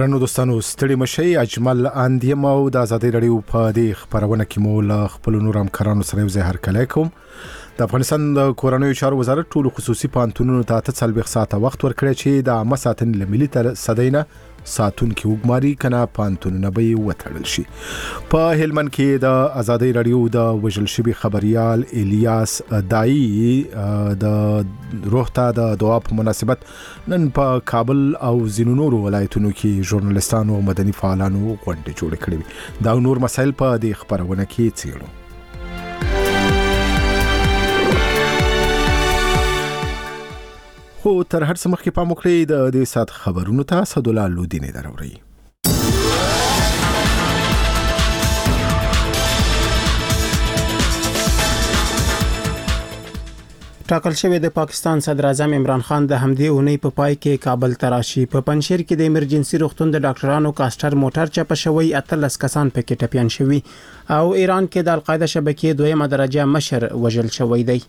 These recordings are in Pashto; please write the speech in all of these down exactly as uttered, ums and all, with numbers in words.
درنو دوستانو ستړي مشي اجمل اندیم او د آزادۍ رادیو په دې خبرونه کې مو له خپل نور همکارانو سره یو ځای هرکلی کوم. د افغانستان د کورنیو چارو وزارت ټولو خصوصي پوهنتونونو ته اته څلوېښت ساعته وخت ورکړی چې د عامه ساتنې له ملي صدۍ نه ساتونکي وګماري کنه پوهنتونونه به یې وتړل شي. په هلمند کې د آزادۍ رادیو د وژل شوي خبریال الیاس دایی د روح ته د دعا په مناسبت نن په کابل او ځینو نورو ولایتونو کې ژورنالیستانو او مدني فعالانو غونډې جوړې کړې وي. دا نور مسایل په دې خبرونه کې څیړو. خو تر هر څه مخکې پام وکړئ د دې سات خبرونو ته اسدالله لودینې دروري. ټاکل شوی د پاکستان صدر اعظم عمران خان د همدې اونۍ په پای کې کابل ته راشي. په پنجشیر کې د ایمرجنسي روغتون د ډاکټرانو کاستر موټر چپه شوی، اتلس کسان پکې ټپیان شوي او ایران کې د القاعده شبکې دویمه درجه مشر وژل شوی دی.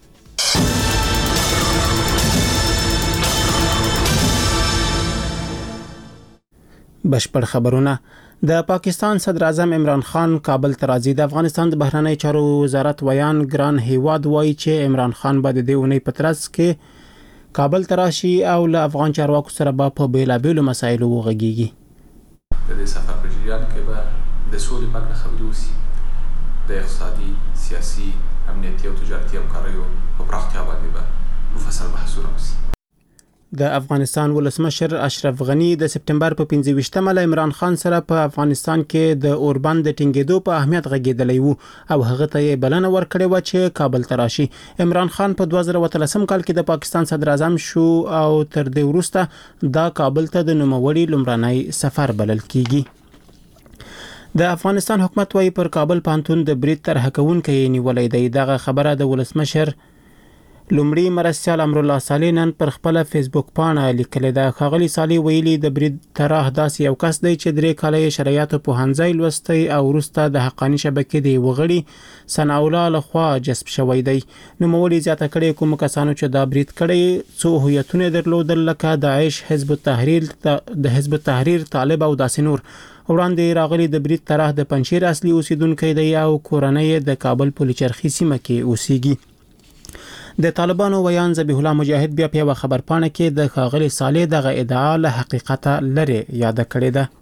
بشپړ خبرونه. د پاکستان صدر اعظم عمران خان کابل ته راځي. د افغانستان د بهرنی چارو وزارت ویان ګران هیواد وایي چې عمران خان به د دې اونۍ په ترڅ کې کابل ته راشي او له افغان چارواکو سره به په بیلابیلو مسایلو وغږیږي. د دې سفر په جریان کې به د سولې په اړه خبرې وشي، د اقتصادي، سیاسي، امنیتي او تجارتي همکاریو په پراختیا باندې به مفصل بحثونه وشي. د افغانستان ولسمشر اشرف غنی د سپټمبر په پنځه ویشتمه له عمران خان سره په افغانستان کې د اوربند د ټینګېدو په اهمیت غږېدلی وو او هغه ته یې بلنه ورکړې و چې کابل ته راشي. عمران خان په دوه زره اتلسم کال کې د پاکستان صدر اعظم شو او تر دې وروسته دا کابل ته د نوموړي لومړنی سفر بلل کیږي. د افغانستان حکومت وايي پر کابل پوهنتون د برید طرح کوونکی نیولې دی. دغه خبره د ولسمشر لومړی مرستیال امرالله صالح نن پر خپل فیسبوک پاڼه لیکلې ده. ښاغلي صالح ویلي د برید طرح داسې یو کس دی چې درې کاله شرعیاتو پوهنځی لوستی او وروسته د حقاني شبکې د وغړي ثناء الله لخوا جذب شوی دی. نوموړي زیاته کړې کوم کسانو چې دا برید کړی څو هویتونه درلودل لکه داعش، حزب التحریر د حزب التحریر، طالب او داسې نور. وړاندې راغلي د برید طرح د پنجشیر اصلي اوسیدونکی دی او کورنۍ د کابل پلچرخي سیمه کې اوسیږي. د طالبانو ویان ذبیح الله مجاهد بیا په خبر پاڼه کې د ښاغلي صالح دغه ادعا له حقیقت لري یاد کړې ده.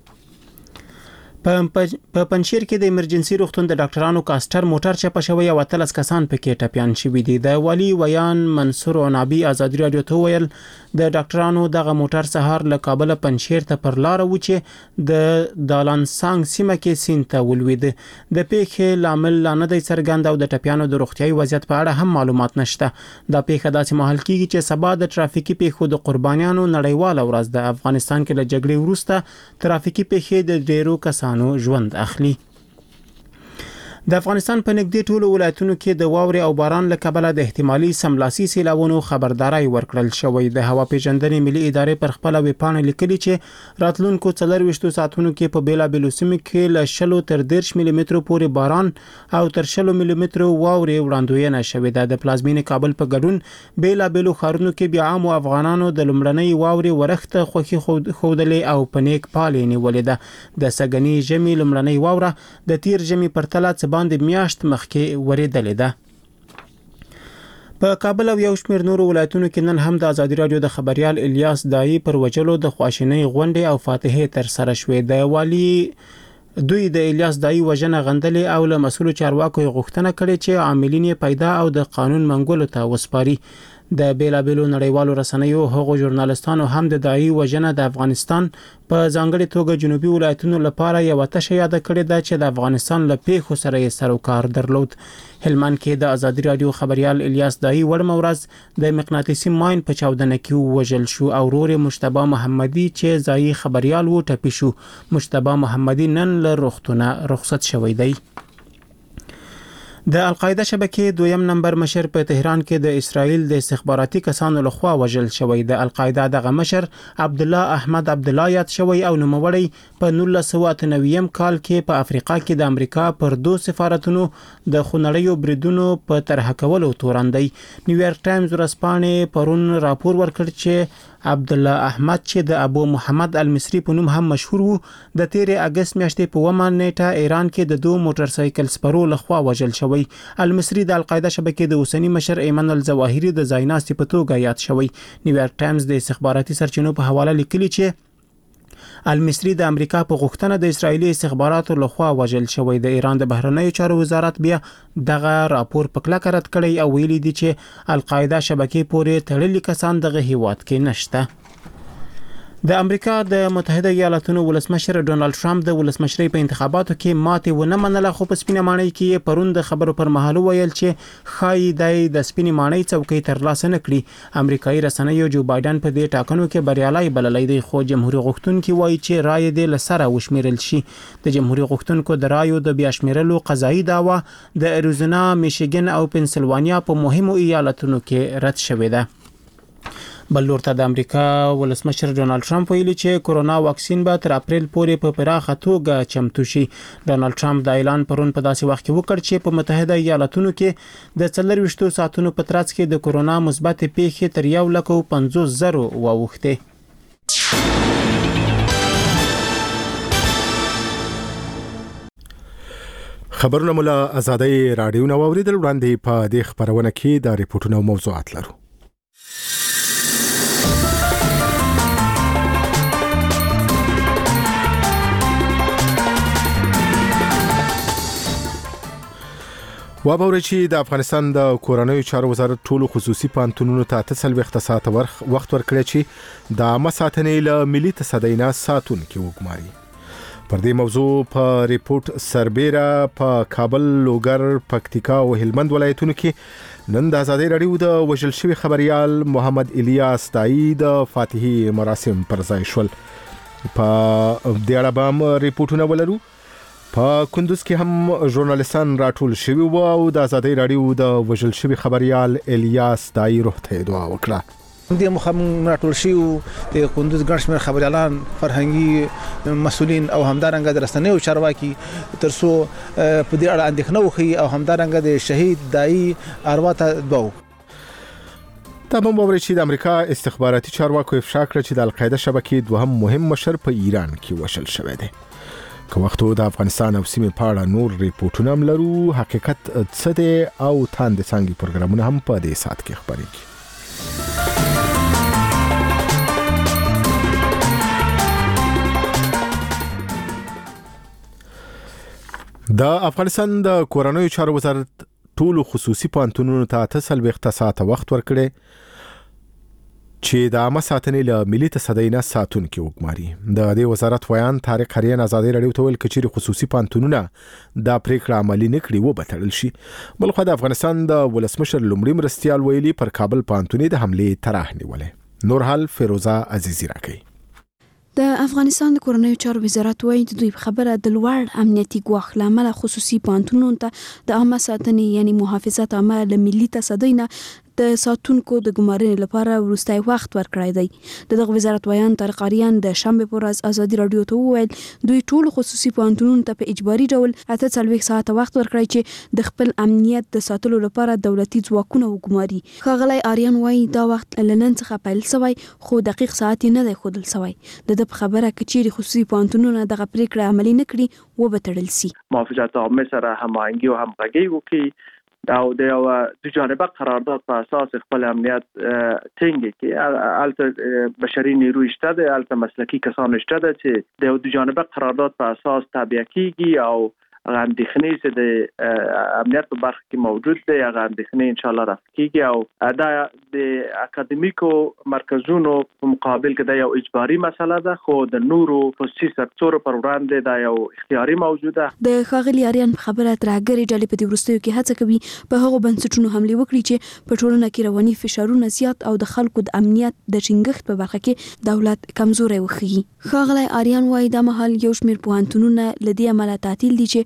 په پنجشیر کې د ایمرجنسي روغتون د ډاکټرانو کاستر موټر چپه شوی او اتلس کسان پکې ټپیان شوي دي. د والی ویان منصور عنابي آزادي رادیو ته ویل د ډاکټرانو دغه موټر سهار له کابل پنجشیر ته پر لار و چې د دالانسانګ سیمه کې سین ته ولوید. د پیښې لامل لا نه دی څرګند او د ټپیانو د روغتیايي وضعیت په اړه هم معلومات نشته. دا پیښه داسې مهال کیږي چې سبا د ترافیکي پیښو د قربانیانو نړیواله ورځ ده. افغانستان کې له جګړې وروسته ترافیکي پیښې د ډیرو کسانو ژوند اخلي. د افغانستان په نږدې ټولو ولایتونو کې د واورې او باران له کبله د احتمالي سملاسي سیلابونو خبرداري ورکړل شوې. د هوا پیژندنې ملي ادارې پر خپل ویبپاڼه لیکلي چې راتلونکو څلرويشتو ساعتونو کې په بیلابیلو سیمو کې له شلو تر دېرش ملي مترو پورې باران او تر شلو ملي مترو واورې وړاندوینه شوې ده. د پلازمینې کابل په ګډون بیلابیلو ښارونو کې بیا عام افغانانو د لومړنۍ واورې ورښت خوښي خودلې او پنیک پالې نیولې ده. د سګنی ژمي لومړنۍ واوره د تیر ژمي پرتله باندې میاشت مخکې ورېدلې ده. په کابل او یو شمېر نورو ولایتونو کې نن هم د آزادي رادیو د خبریال الیاس دایی پر وجلو د خواشینۍ غونډې او فاتحې تر سره شوې. د والی دوی د الیاس دایی وژنه غندلې او له مسؤلو چارواکو غوښتنه کړې چې عاملین پیدا او د قانون منګولو ته وسپاري. د بیلابیلو نړیوالو رسنیو هغو ژورنالستانو هم د دایی وژنه د افغانستان په ځانګړي توګه جنوبي ولایتونو لپاره یو تشه یاد کړې ده چې د افغانستان له پیښو سره یې سر و کار درلود. هلمند کې د آزادي رادیو خبریال الیاس دایی وړمه ورځ د مقناطیسي ماین په چاودنه کې وژل شو او ورور مجتبی محمدي چې ځایي خبریال و ټپي شو. مجتبی محمدي نن له روغتونه رخصت شوی دی. د القاعده شبکې دویم نمبر مشر په تهران کې د اسرائیل د استخباراتي کسانو لخوا وژل شوی. د القاعده دغه مشر عبد الله احمد عبد الله یاد شوی او نوموړی په نولس سوه اته نوي کال کې په افریقا کې د امریکا پر دوه سفارتونو د خونړیو بریدونو په طرح کولو تورندی. نیویارک ټایمز ورځپاڼې پرون راپور ورکړ چې عبد الله احمد چې د ابو محمد المصری په نوم هم مشهور وو د تیر اگست میاشتې په اوومه نیټه ایران کې د دوه موټر سایکل سپرو لخوا وژل شوی. المصری د القاعده شبکې د اوسنی مشر ایمن الظواهری د ځایناستي په توګه یاد شوی. نیویارک ټایمز د استخباراتي سرچینو په حواله لیکلی چې المصری د امریکا په غوښتنه د اسرایلی استخباراتو لخوا وژل شوی. د ایران د بهرنیو چارو وزارت بیا دغه راپور په کلکه رد کړی او ویلي دی چې القاعده شبکې پورې تړلي کسان دغه هیواد کې نشته. د امریکا د متحده ایالاتونو ولسمشر ډونالد ټرمپ د ولسمشرۍ په انتخاباتو کې ماتې ونه منله، خو په سپینه ماڼۍ کې پرون د خبرو پر مهال ویل چې خای دای د سپینې ماڼۍ څوکۍ ترلاسه نه کړي. امریکایي رسنیو جو بایدن په دې ټاکنو کې بریالي بللی دی، خو جمهوریت غوښتونکي وایي چې رای دې له سره وشمیرل شي. د جمهوریت غوښتونکو د رایو د بیا شمیرلو قضایي دعوا د اریزونا، میشیګن او پنسلوانیا په مهمو ایالتونو کې رد شوې ده. بل لورته د امریکا ولسمشر ډونالد ټرمپ ویلي چې کورونا واکسین به تر اپریل پورې په پراخه توګه چمتو شي. ډونالد ټرمپ دا اعلان پرون په داسې وخت کې وکړ چې په متحده ایالاتونو کې د څلور ویشتو ساعتونو په ترڅ کې د کورونا مثبت پیښې تر یو لک او پنځوس زرو واوښتې. خبرونه مولا آزادۍ رادیو نو اوریدل. وړاندې په دې خبرونه کې د ریپورتونو موضوعات لرو. وابوري چې د افغانستان د کورنیو چارو وزارت ټولو خصوصي پانتونونو ته اته سلويخت ساعت وخت ورکړی چې د مساتنې له ملي تصدینا ساتون کې وګماري. پر دې موضوع په ریپورت سربېره په کابل، لوګر، پکتیکا او هلمند ولایتونو کې نن د آزادۍ رادیو د وژل شوی خبريال محمد الیاس دای د فاتحي مراسم پر ځای شول. په دې اړه به ریپورتونه ولرو. په کندوز کې هم ژورنالیستان راټول شوي وو او د آزادۍ رادیو د وژل شوی خبريال الیاس دای روح ته دعا وکړه. د مخم راټول شوی د کندوز ګڼ شمېر خبريالان، فرهنګي مسؤلین او همدارنګه د رسنیو چارواکي ترڅو په دې اړه اندېښنه وکړي او همدارنګه د شهید دای اروا ته دعا وکړي. تمام باور چې د امریکا استخباراتي چارواکو افشا کړ چې د القاعده شبکې دوهم مهم مشر په ایران کې وژل شوی دی. که وختو د افغانستان او سیمې په اړه نور ریپورتونه هم لرو. حقیقت څه دی او تاند څنګه پروګرامونه هم په دې سات کې خبرېږي. د افغانستان د کورنیو چارو وزارت ټولو خصوصي پانتونونو ته اته سلويخت ساعت وخت ورکړي چې د عامه ساتنې له ملي تصدینا ساتون کې وګماري. د دې وزارت ویان طارق حریان آزادۍ رادیو ته ویل چې خصوصي پانتونونه د پریکړه عملی نه کړي و بتړل شي. بلخو د افغانستان د ولسمشر لومړي مرستيال ویلي پر کابل پانتونې د حمله طرح نیولې. نور حال فیروزه عزیزی راکړي. د افغانستان د کورنیو چارو وزارت وايي د دوی خبره د لوړ امنیتي ګواښ لامل خصوصي پانتونونو ته د عامه ساتنې یعنی محافظت عامه له ملي تصدینا د ساتونکو د ګمارنې لپاره ورستای وخت ورکړی دی. دغه وزارت ویان طارق حریان د شنبه پر ورځ آزادۍ رادیو ته وویل دوی ټول خصوصي پانتونونو ته په اجباري ډول اته څلوېښت ساعت وخت ورکړی چې د خپل امنیت د ساتلو لپاره دولتي ځواکونه وګماري. ښاغلی حریان وايي دا وخت لنن څخه پیل شوی خو دقیق ساعت نه دی ښودل شوی. د د خبره کچېری خصوصي پانتونونه دغه پریکړه عملي نه کړي و بتړل شي. محافظت عامه سره هماهنګي او همغږي وکړي او د یو د جانبه قرارداد په اساس خپل امنیت ټینګ کړي. البته بشري نیروی شته ده، البته مسلکی کسان شته ده چې د یو د جانبه قرارداد په اساس تابع کیږي او اندېښنې چې د امنیت په برخه کې موجود دی هغه اندېښنې ان شاء الله رفع کیږي او دا د اکاډمیکو مرکزونو په مقابل کې دا یو اجباري مسله ده، خو د نورو خصوصي سکتور پر وړاندې دا یو اختیاري موجوده. د ښاغلي حریان خبره ترګری ډلې په دې وروستیو کې هڅه کوي په هغو بنسټونو حمله وکړي چې په ټولنه کې رواني فشارونه زیات او د خلکو د امنیت د ټینګښت په برخه کې دولت کمزوري وښيي. ښاغلي حریان وايي دا مهال یو شمېر پوهنتونونه لدې عمله تعطیل دي چې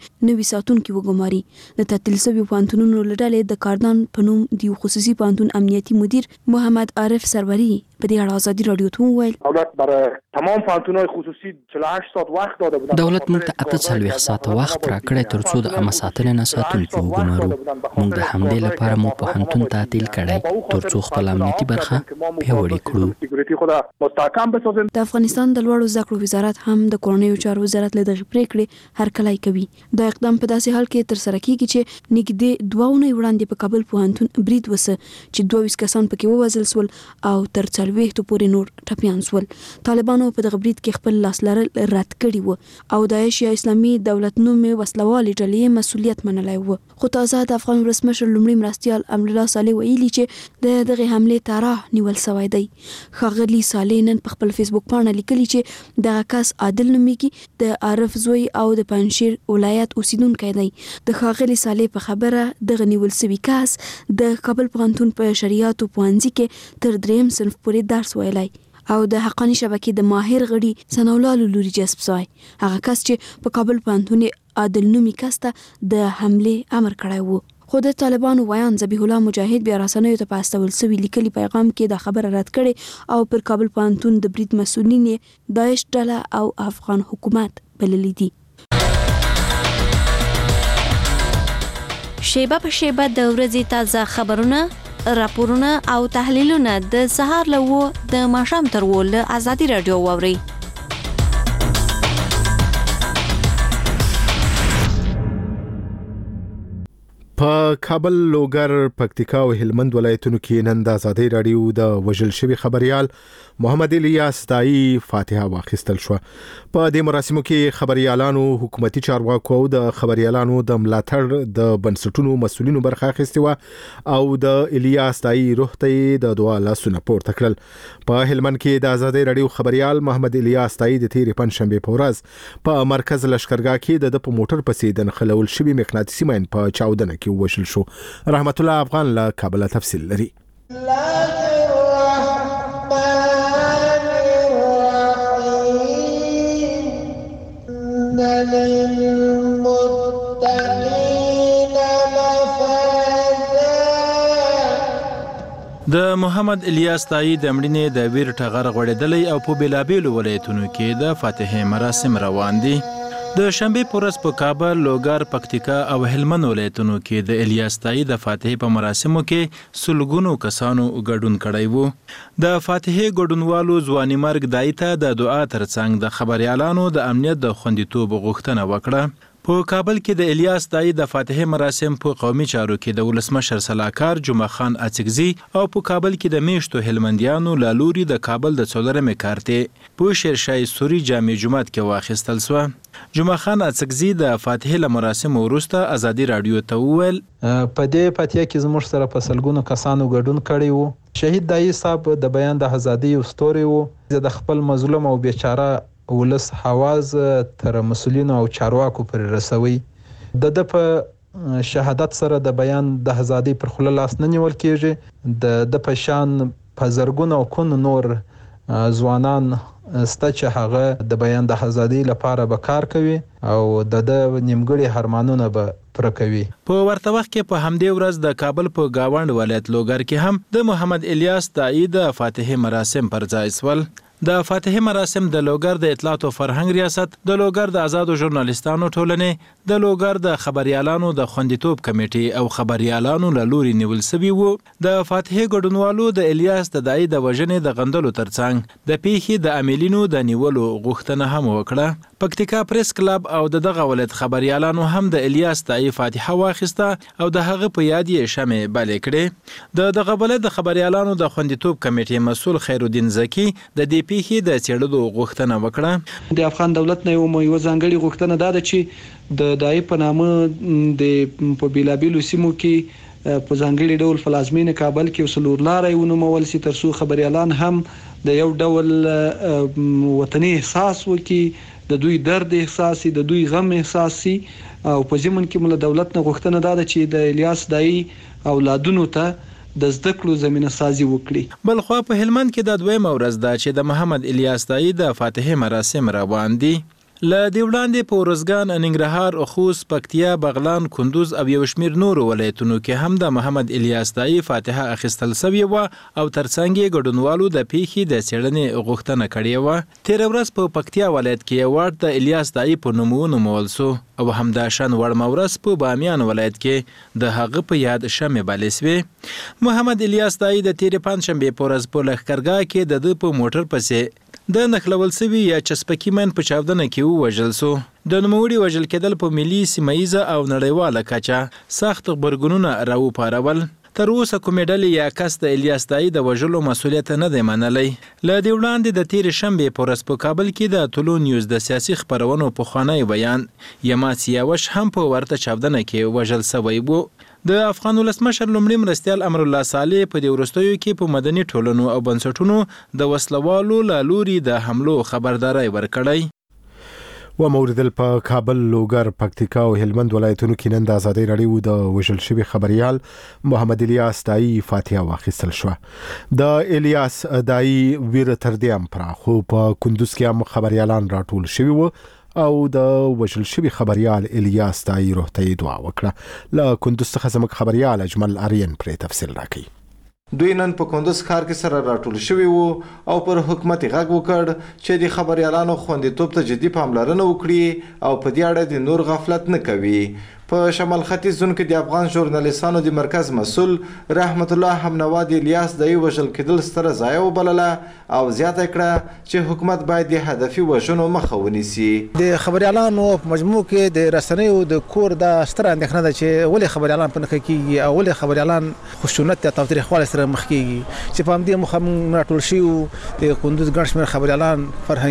نوي ساتونکي وګماري. د تعطیل شوي پوهنتونونو له ډلې د کاردان په نوم د خصوصي پوهنتون امنیتي مدیر محمد عارف سروري په دې اړه ازادي رادیو ته وویل دولت برای تمام پوهنتون‌های خصوصي چهل و هشت ساعت وقت داده بودند. دولت موږ ته اته څلوېښت ساعته وخت راکړی ترڅو د عامه ساتنې نه ساتونکي وګمارو. موږ د همدې لپاره مو پوهنتون تعطیل کړی ترڅو خپل امنیتي برخه پیاوړې کړو. د افغانستان د لوړو زده کړو وزارت هم د کورنیو چارو وزارت له دغې پریکړې هرکلی کوي. دا اقدام په داسې حال کې ترسره کیږي چې نږدې دوه اونۍ وړاندې په کابل پوهنتون برید وسه چې دوه ویشت کسان پکې ووژل شول او تر څلوېښتو پورې نور ټپیان شول. طالبانو په دغه برید کې خپل لاس لرل رد کړي وو او داعش یا اسلامي دولت نومې وسلوالې ډلې مسؤلیت منلی وو. خو تازه د افغان ولسمشر لومړي مرستیال امرالله صالح ویلي چې د دغه حملې طرح نیول شوی دی. ښاغلي صالح نن په خپل فیسبوک پاڼه لیکلي چې دغه کس عادل نومیږي، د عارف زوی او د پنجشیر ولایت اوسیدونکی دی. د ښاغلي صالح په خبره دغه نیول شوي کس د کابل پوهنتون په شریعتو پوهنځي کې تر دریم صنف پورې درس ویلی او د حقانی شبکې د ماهر غړي ثناءالله له لوري جذب شوی. هغه کس چې په کابل پوهنتون عادل نومي کس ته د حملې امر کړی وو. خو د طالبانو ویان ذبیح الله مجاهد بیا رسنیو ته په استول شوي لیکلي پیغام کې دا خبره رد کړې او پر کابل پوهنتون د برید مسؤلین یې داعش ډله او افغان حکومت بللي دي. شیبه په شیبه د ورځې تازه خبرونه، راپورونه او تحلیلونه د سهار له و د ماښام تر و له ازادي رادیو واورئ. په کابل، لوګر، پکتیکا او هلمند ولایتونو کې نن د ازادي رادیو د وژل شوی خبريال محمد الیاس دای فاتحه واخیستل شو. په دې مراسمو کې خبريالانو، حکومتي چارواکو او د خبريالانو د ملاتړ د بنسټونو مسؤلینو برخه اخیستې و او د الیاس دای روح ته د دعا لاسونه پورته کړل. په هلمند کې د ازادي رادیو خبريال محمد الیاس دای د تیر پنځشنبه په ورځ په مرکز لشکرګاه کې د په موټر پسې د نخلول شوی مقناطیسي ماین په چاودنه کې وشل شو. رحمت الله افغان له کابل تفصیل لري. د محمد الیاس دای د مړینې د ویر ټغر غوړېدلې او په بلابېلو ولایتونو کې د فاتحې مراسم روان دي. د شنبه پورس په کابل، لوګر، پکتیکا او هلمند ولایتونو کې د الیاس دای د فاتحې په مراسمو کې سلګونو کسانو ګډون کړی وو. د فاتحې ګډونوالو ځواني مرګ دای ته د دعا ترڅنګ د خبريالانو د امنیت د خوندیتوب غوښتنه وکړه. په کابل کې د الیاس دای د فاتحې مراسم په قومي چارو کې د ولسمشر سلاکار جمعه خان اڅکزي او په کابل کې د میشتو هلمندیانو له لوري د کابل د څلورمې کارتې په شیرشای سوري جامع جماعت کې واخیستل شو. جمعه خان اڅکزي د فاتحې له مراسم وروسته ازادي رادیو ته وویل په دې فاتحه کې زموږ سره په سلګونو کسانو ګډون کړی وو. شهید دای صاحب د بیان د ازادي ستوري وو. د خپل مظلوم او بیچاره ولس حواز تر مسؤلینو او چارواکو پر رسوي. د د په شهادت سره د بیان د ازادي پر خله لاس نه نیول کیږي. د د په شان په زرګونو او کون نور ځوانان ستا چې هغه د بیان د ازادي لپاره به کار کوي او د د نیمګړي هرمانونه به پر کوي. په ورته وخت کې په همدې ورځ د کابل په گاوند ولایت لوګر کې هم د محمد الیاس دای د فاتحې مراسم پر ځای شول. د فاتحې مراسم د لوګر د اطلاعات او فرهنګ ریاست، د لوګر د آزادو ژورنالیستانو ټولنې، د لوګر د خبريالانو د خوندیتوب کمیټې او خبريالانو له لوري نیول شوی وو. د فاتحې ګډونوالو د الیاس د دای د وژنې د غندلو ترڅنګ د پیښې د عاملینو د نیولو غوښتنه هم وکړه. پکتیکا پریس کلب او د دغه ولایت خبريالانو هم د الیاس دای فاتحه واخیسته او د هغه په یاد یې شمع بلې کړې. د دغه ولایت د خبريالانو د خوندیتوب کمیټې مسؤل خیرالدین زکی د دې پیښې د څېړلو غوښتنه وکړه. د افغان دولت نه یو یو ځانګړي غوښتنه دا ده چې د دای په نامه د په بیلابیلو سیمو کې په ځانګړي ډول فلازمین کابل کې وسلور لارې ونومول سي ترڅو خبريالان هم د یو ډول وطني احساس وکي، د دوی درد احساسي، د دوی غم احساسي. او په ضمن کې مله دولت نه غوښتنه دا ده چې د الیاس دای اولادونو ته د زده کړو زمينه سازي وکړي. بلخوا په هلمند کې د دویم ورځ ده چې د محمد الیاس دای د فاتحې مراسم روان دي. له دې وړاندې په ارزګان، ننګرهار، خوست، پکتیا، بغلان، کندوز او یو شمېر نورو ولایتونو کې هم د محمد الیاس دایي فاتحه اخیستل سوې وه او ترڅنګ یې ګډونوالو د پیښې د څېړنې غوښتنه کړې وه. تېره ورځ په پکتیا ولایت کې یو وارډ د الیاس دایي په نوم ونومول سو او همداشان وړمه ورځ په بامیان ولایت کې د هغه په یاد شمع بلې سوې. محمد الیاس دایي د تېرې پنجشنبې په ورځ په لښکرګاه کې د ده په موټر پسې د نښلول سوي یا چسپکي من په چاودنه کې ووژل سو. د نوموړي وژل کېدل په ملي، سیمه ییزه او نړیواله کچه سخت غبرګونونه راوپارول. تر اوسه کومې ډلې یا کس د الیاس دایي د وژلو مسؤلیت نه دی منلی. له دې وړاندې د تېرې شنبې په ورځ په کابل کې د طلوع نیوز د سیاسي خپرونو پخوانی بیان یما سیاوش هم په ورته چاودنه کې وژل سوی و. د افغان ولسمشر لومړي مرستیال امرالله صالح په دې وروستیو کې په مدني ټولنو او بنسټونو د وسلوالو له لوري د حملو خبرداری ورکړی. و موردل په کابل، لوګر، پکتیکا او هلمند ولایتونو کې نن د ازادي راډیو د وژل شوي خبريال محمد الیاس دایي فاتحه واخیستل شوه. د الیاس دایي ویر تر دې هم پراخ خو په کندوز کې هم خبريالان راټول شوي وو او د وژل شوي خبريال الیاس دایي روح ته دعا وکړه. له کندوز څخه زموږ خبريال اجمل آرین پرې تفصیل راکړي. دوی نن په کندوز ښار کې سره راټول شوي وو او پر حکومت غږ وکړ چې د خبريالانو خوندیتوب ته جدي پاملرنه وکړي او په دې اړه د نور غفلت نه کوي. په شمال ختیځ زون کې د افغان ژورنالیستانو د مرکز مسؤل رحمت الله حمنوا د الیاس دایي وژل کېدل ستره ضایعه وبلله او زیاته کړه چې حکومت باید د هدفي وژنو مخه ونیسي. د خبريالانو په مجموع کې د رسنیو د کور د ستره اندېښنه ده چې ولې خبريالان په نښه کېږي او ولې خبريالان خشونت یا تاوتریخوالي سره مخ کېږي چې په همدې موخه موږ راټول شوي د کندوز ګڼ شمېر خبريالان،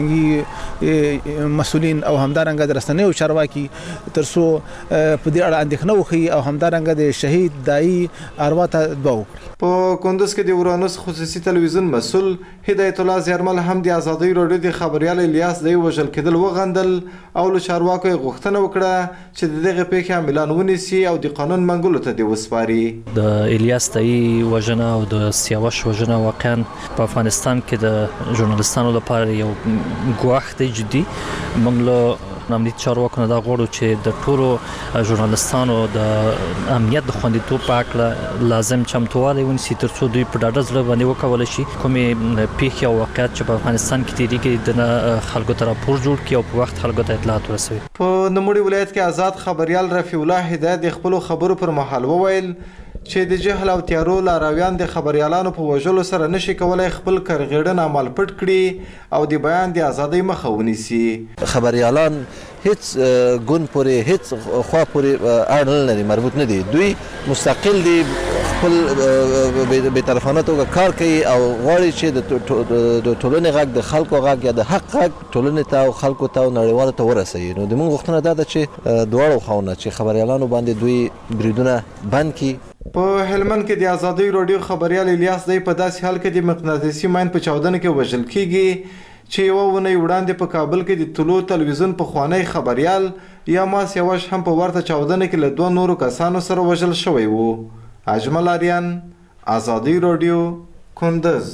فرهنګي مسؤلین او همدارنګه د رسنیو چارواکي تر څو په دې اړه اندېښنه وکړي او همدارنګه د شهید دایي اروا ته دعا وکړي. په کندوز کې د ورانوس خصوصي تلویزیون مسؤل هدایت الله زیارمل هم د ازادي راډیو د خبريال الیاس دایي وژل کېدل وغندل او له چارواکو غوښتنه وکړه چې دغه پیښې عاملان ونیسي او د قانون منګولو ته د وسپاري. د الیاس دایي وژنه او د سیاوش وژنه واقعا په افغانستان کې د ژورنالیستانو لپاره یو ګواښ دی جدي. موږ له امنیتي چارواکو نه دا غواړو چې د ټولو ژورنالیستانو د امنیت د خوندیتوب په اړه لازم چمتووالی ونیسي تر څو دوی په ډاډه زړه باندې وکولی شي کومې پیښې او واقعیت چې په افغانستان کې تېرېږي د خلکو ته راپور جوړ کړي او په وخت خلکو ته اطلاعات ورسوي. په نوموړي ولایت کې آزاد خبريال رفیع الله هدایت د خپلو خبرو پر مهال وویل چې د جهل او تیارو لارویان د خبريالانو په وژلو سره نشي کولای خپل کرغېړن عمل پټ کړي او د بیان د ازادۍ مخه ونیسي. خبريالان هیڅ ګوند پورې هیڅ خوا پورې اړه نه لري، مربوط نه دي. دوی مستقل دي، خپل بې طرفانه توګه کار کوي او غواړي چې د ټولنې غږ، د خلکو غږ یا د حق غږ ټولنې ته او خلکو ته او نړیوالو ته ورسوي. نو د موږ غوښتنه دا ده چې دواړو خواونه چې خبريالانو باندې دوی بریدونه بند کړي. په هلمند کې د ازادي راډیو خبريال الیاس دایي په داسې حال کې د مقناطیسي ماین په چاودنه کې وژل کېږي چې یوه اونۍ وړاندې په کابل کې د طلوع تلویزیون پخوانی خبريال یما سیاوش هم په ورته چاودنه کې له دوه نورو کسانو سره وژل شوی وو. اجمل آریان، ازادي راډیو، کندز.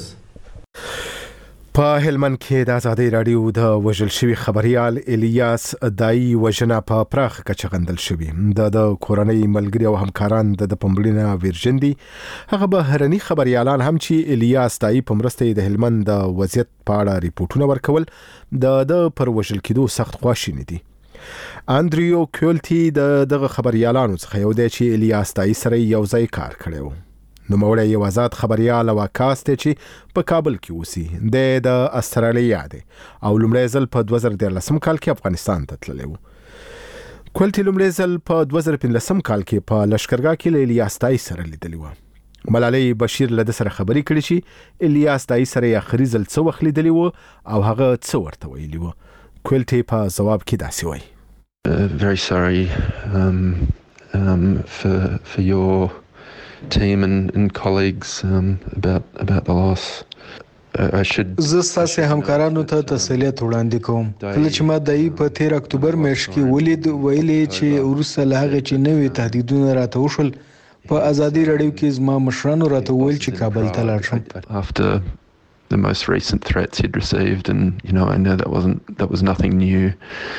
په هلمند کې د ازادي راډیو د وژل شوي خبريال الیاس دایي وژنه په پراخه کچه غندل شوې. د د کورنۍ ملګري او همکاران د پمبړینه ورژن دي. هغه بهرني خبريالان هم چې الیاس دایي په مرسته د هلمند د وضعیت په اړه ریپورتونه ورکول د د پر وژل کېدو سخت خواشیني دي. اندریو کولټي د دغه خبريالانو څخه یو دی چې الیاس دایي سره یو ځای کار کړی و. نوموړی یو آزاد خبريال او عکاس دی چې په کابل کې اوسي. د د استرالیا دی او لومړی ځل په دوه زره دیارلسم کال کې افغانستان ته تللی و. کولټي لومړی ځل په دوه زره پنځلسم کال کې په لښکرګاه کې له الیاس دایي سره لیدلی و. ملالۍ بشیر له ده سره خبرې کړې چې الیاس دایي سره یې آخري ځل څه وخت لیدلی و او هغه څه ورته ویلي و. کولټي په ځواب کې داسې وایي: Uh, very sorry um, um, for for your team and, and colleagues um, about about the loss. Uh, I should. زه ستاسو همکارانو ته تسلیت وړاندې کوم. کله چې ما دایي په تیر اکتوبر میاشت کې ولید ویلې چې وروسته له هغه چې نوې تهدیدونه راته وشول په ازادي راډیو کې زما مشرانو راته وویل چې کابل ته لاړ شم. After the most recent threats he'd received, and you know I know that wasn't that was nothing new,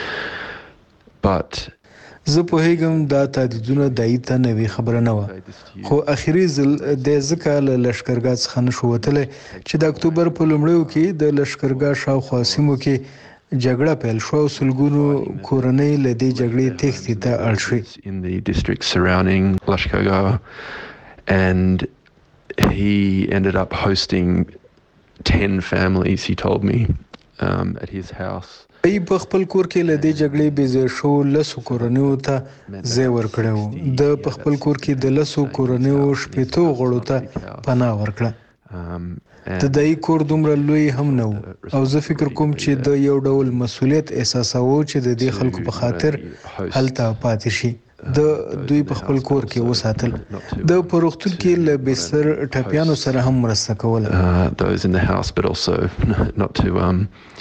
but زه په هیګم دا تهدیدونه دای ته نوې خبره نه و خو اخیری ځل د ځکه له لشکرګاه څخه نشو وتلی چې د اکتوبر په لومړیو کې د لشکرګاه شاوخوا سیمو کې جګړه پیل شو او سلګونو کورنۍ له دې جګړې تښتې ته اړ شوې in the district surrounding Lashkargah, and he ended up hosting ten families, he told me, um, at his house. ای په خپل کور کې له دې جګړې بې ځای شو لسو کورنیو ته ځای ورکړی و د په خپل کور کې د لسو کورنیو شپېتو غړو ته پناه ورکړه د دای کور دومره لوی هم نه و او زه فکر کوم چې د یو ډول مسؤلیت احساساوه چې د دې خلکو په خاطر هلته پاتې شي د دوی په خپل کور کې وساتل د پروختون کې له بستر ټپیانو سره هم مرسته کوله those in the house, but also not to um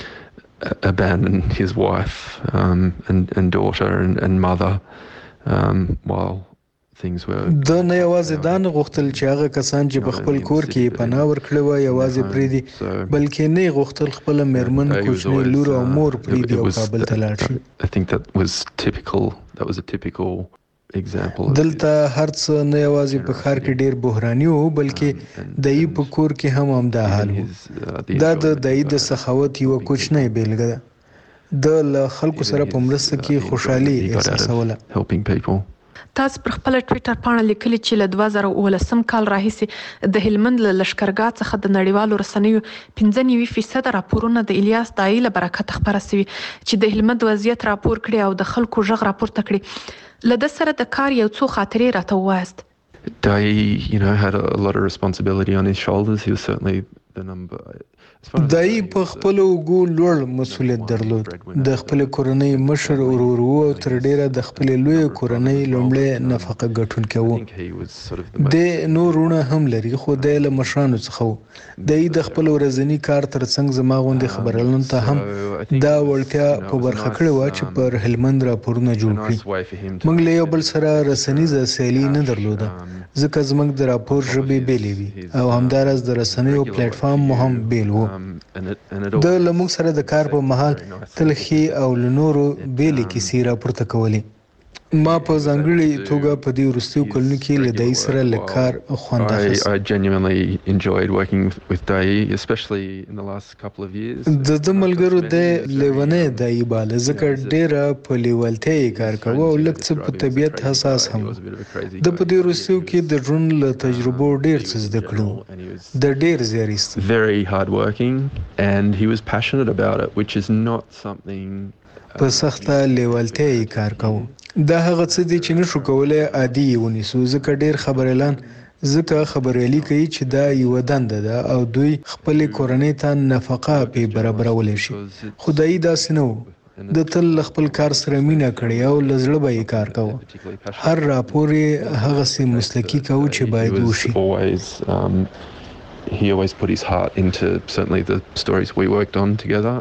abandon his wife um, and, and daughter and, and mother um, while things were. د نه یوازې دا نه غوښتل چې هغه کسان چې په خپل کور کې پناه ورکړی وای یوازې پرېږدي بلکې نه یې غوښتل خپله مېرمن کوچنۍ لور او مور پرېږدي او کابل ته لاړ شي. I think that was typical. That was a typical example. دلته هر څه نه یوازې په ښار کې ډېر بحراني وو بلکې دای په کور کې هم همدا حال و دا د دای د سخاوت یوه کوچنۍ بیلګه ده د له خلکو سره په مرسته کې خوشحالي احساسوله. تاسو پر خپل ټویټر باندې لیکلي چې له دوه زره اوولسم کال راهیسې د هلمند له لشکرګاه څخه د نړیوالو رسنیو پنځه نوي فیصد راپورونه د الیاس دای له برکته خپاره سوي چې د هلمند وضعیت راپور کړي او د خلکو غږ راپورته کړي له د سره د کار یو څو خاطرې راته ووایاست. Dai, you know, had a lot of responsibility on his shoulders. He was certainly the number. دای په خپل وګو لوړ مسولیت درلود د خپل کورنۍ مشر ورور او تر ډیره د خپل لوی کورنۍ لومړی نفقه ګټونکی و د نورونه هم لري خو د له مشرانو څخه د د خپل ورځنی کار ترڅنګ زما غونډه خبرلن ته هم دا وړتیا په برخه کړې و چې پر هلمند راپورونه جوړ کړي موږ له یو بل سره رسنیزه سیالي نه درلوده ځکه زموږ د راپور ژبې بیلې وي او همدارس د رسنیو پلیټ فارم هم بیل و د لموږ سره د کار په مهال تلخي او لنورو بیلې کیسې راپورته کولې ما په ځانګړې توګه په دې وروستیو کلونو کې له دای سره له کار خوند اخیست. I genuinely enjoyed working with Dai, especially in the last couple of years. د د ملګرو د لیونې دای بالا ځکه ډېره په لیوالتیا یې کار کوه او لږ څه په طبیعت حساس هم د په دې وروستیو کې د ژوند له تجربو ډېر څه زده کړو د ډېر زیارست. Very hard working and he was passionate about it, which is not something. په سخته لیوالتیا یې کار کوه دا هغه څه دي چې نشو کولای عادي ونیسو ځکه ډېر خبريالان ځکه خبريالي کوي چې دا یو دنده ده او دوی خپل کورنۍ ته نفقه په برابرولې شي خدای داسې نه و د تل خپل کار سره مینا کړی او لزړه به یې کار کوه هر راپور هغه سي مسلکی کوي چې باید وشي. He always put his heart into certainly the stories we worked on together.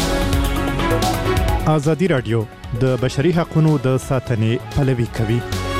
ازادي رادیو د بشري حقوقو د ساتنې پلوي کوي.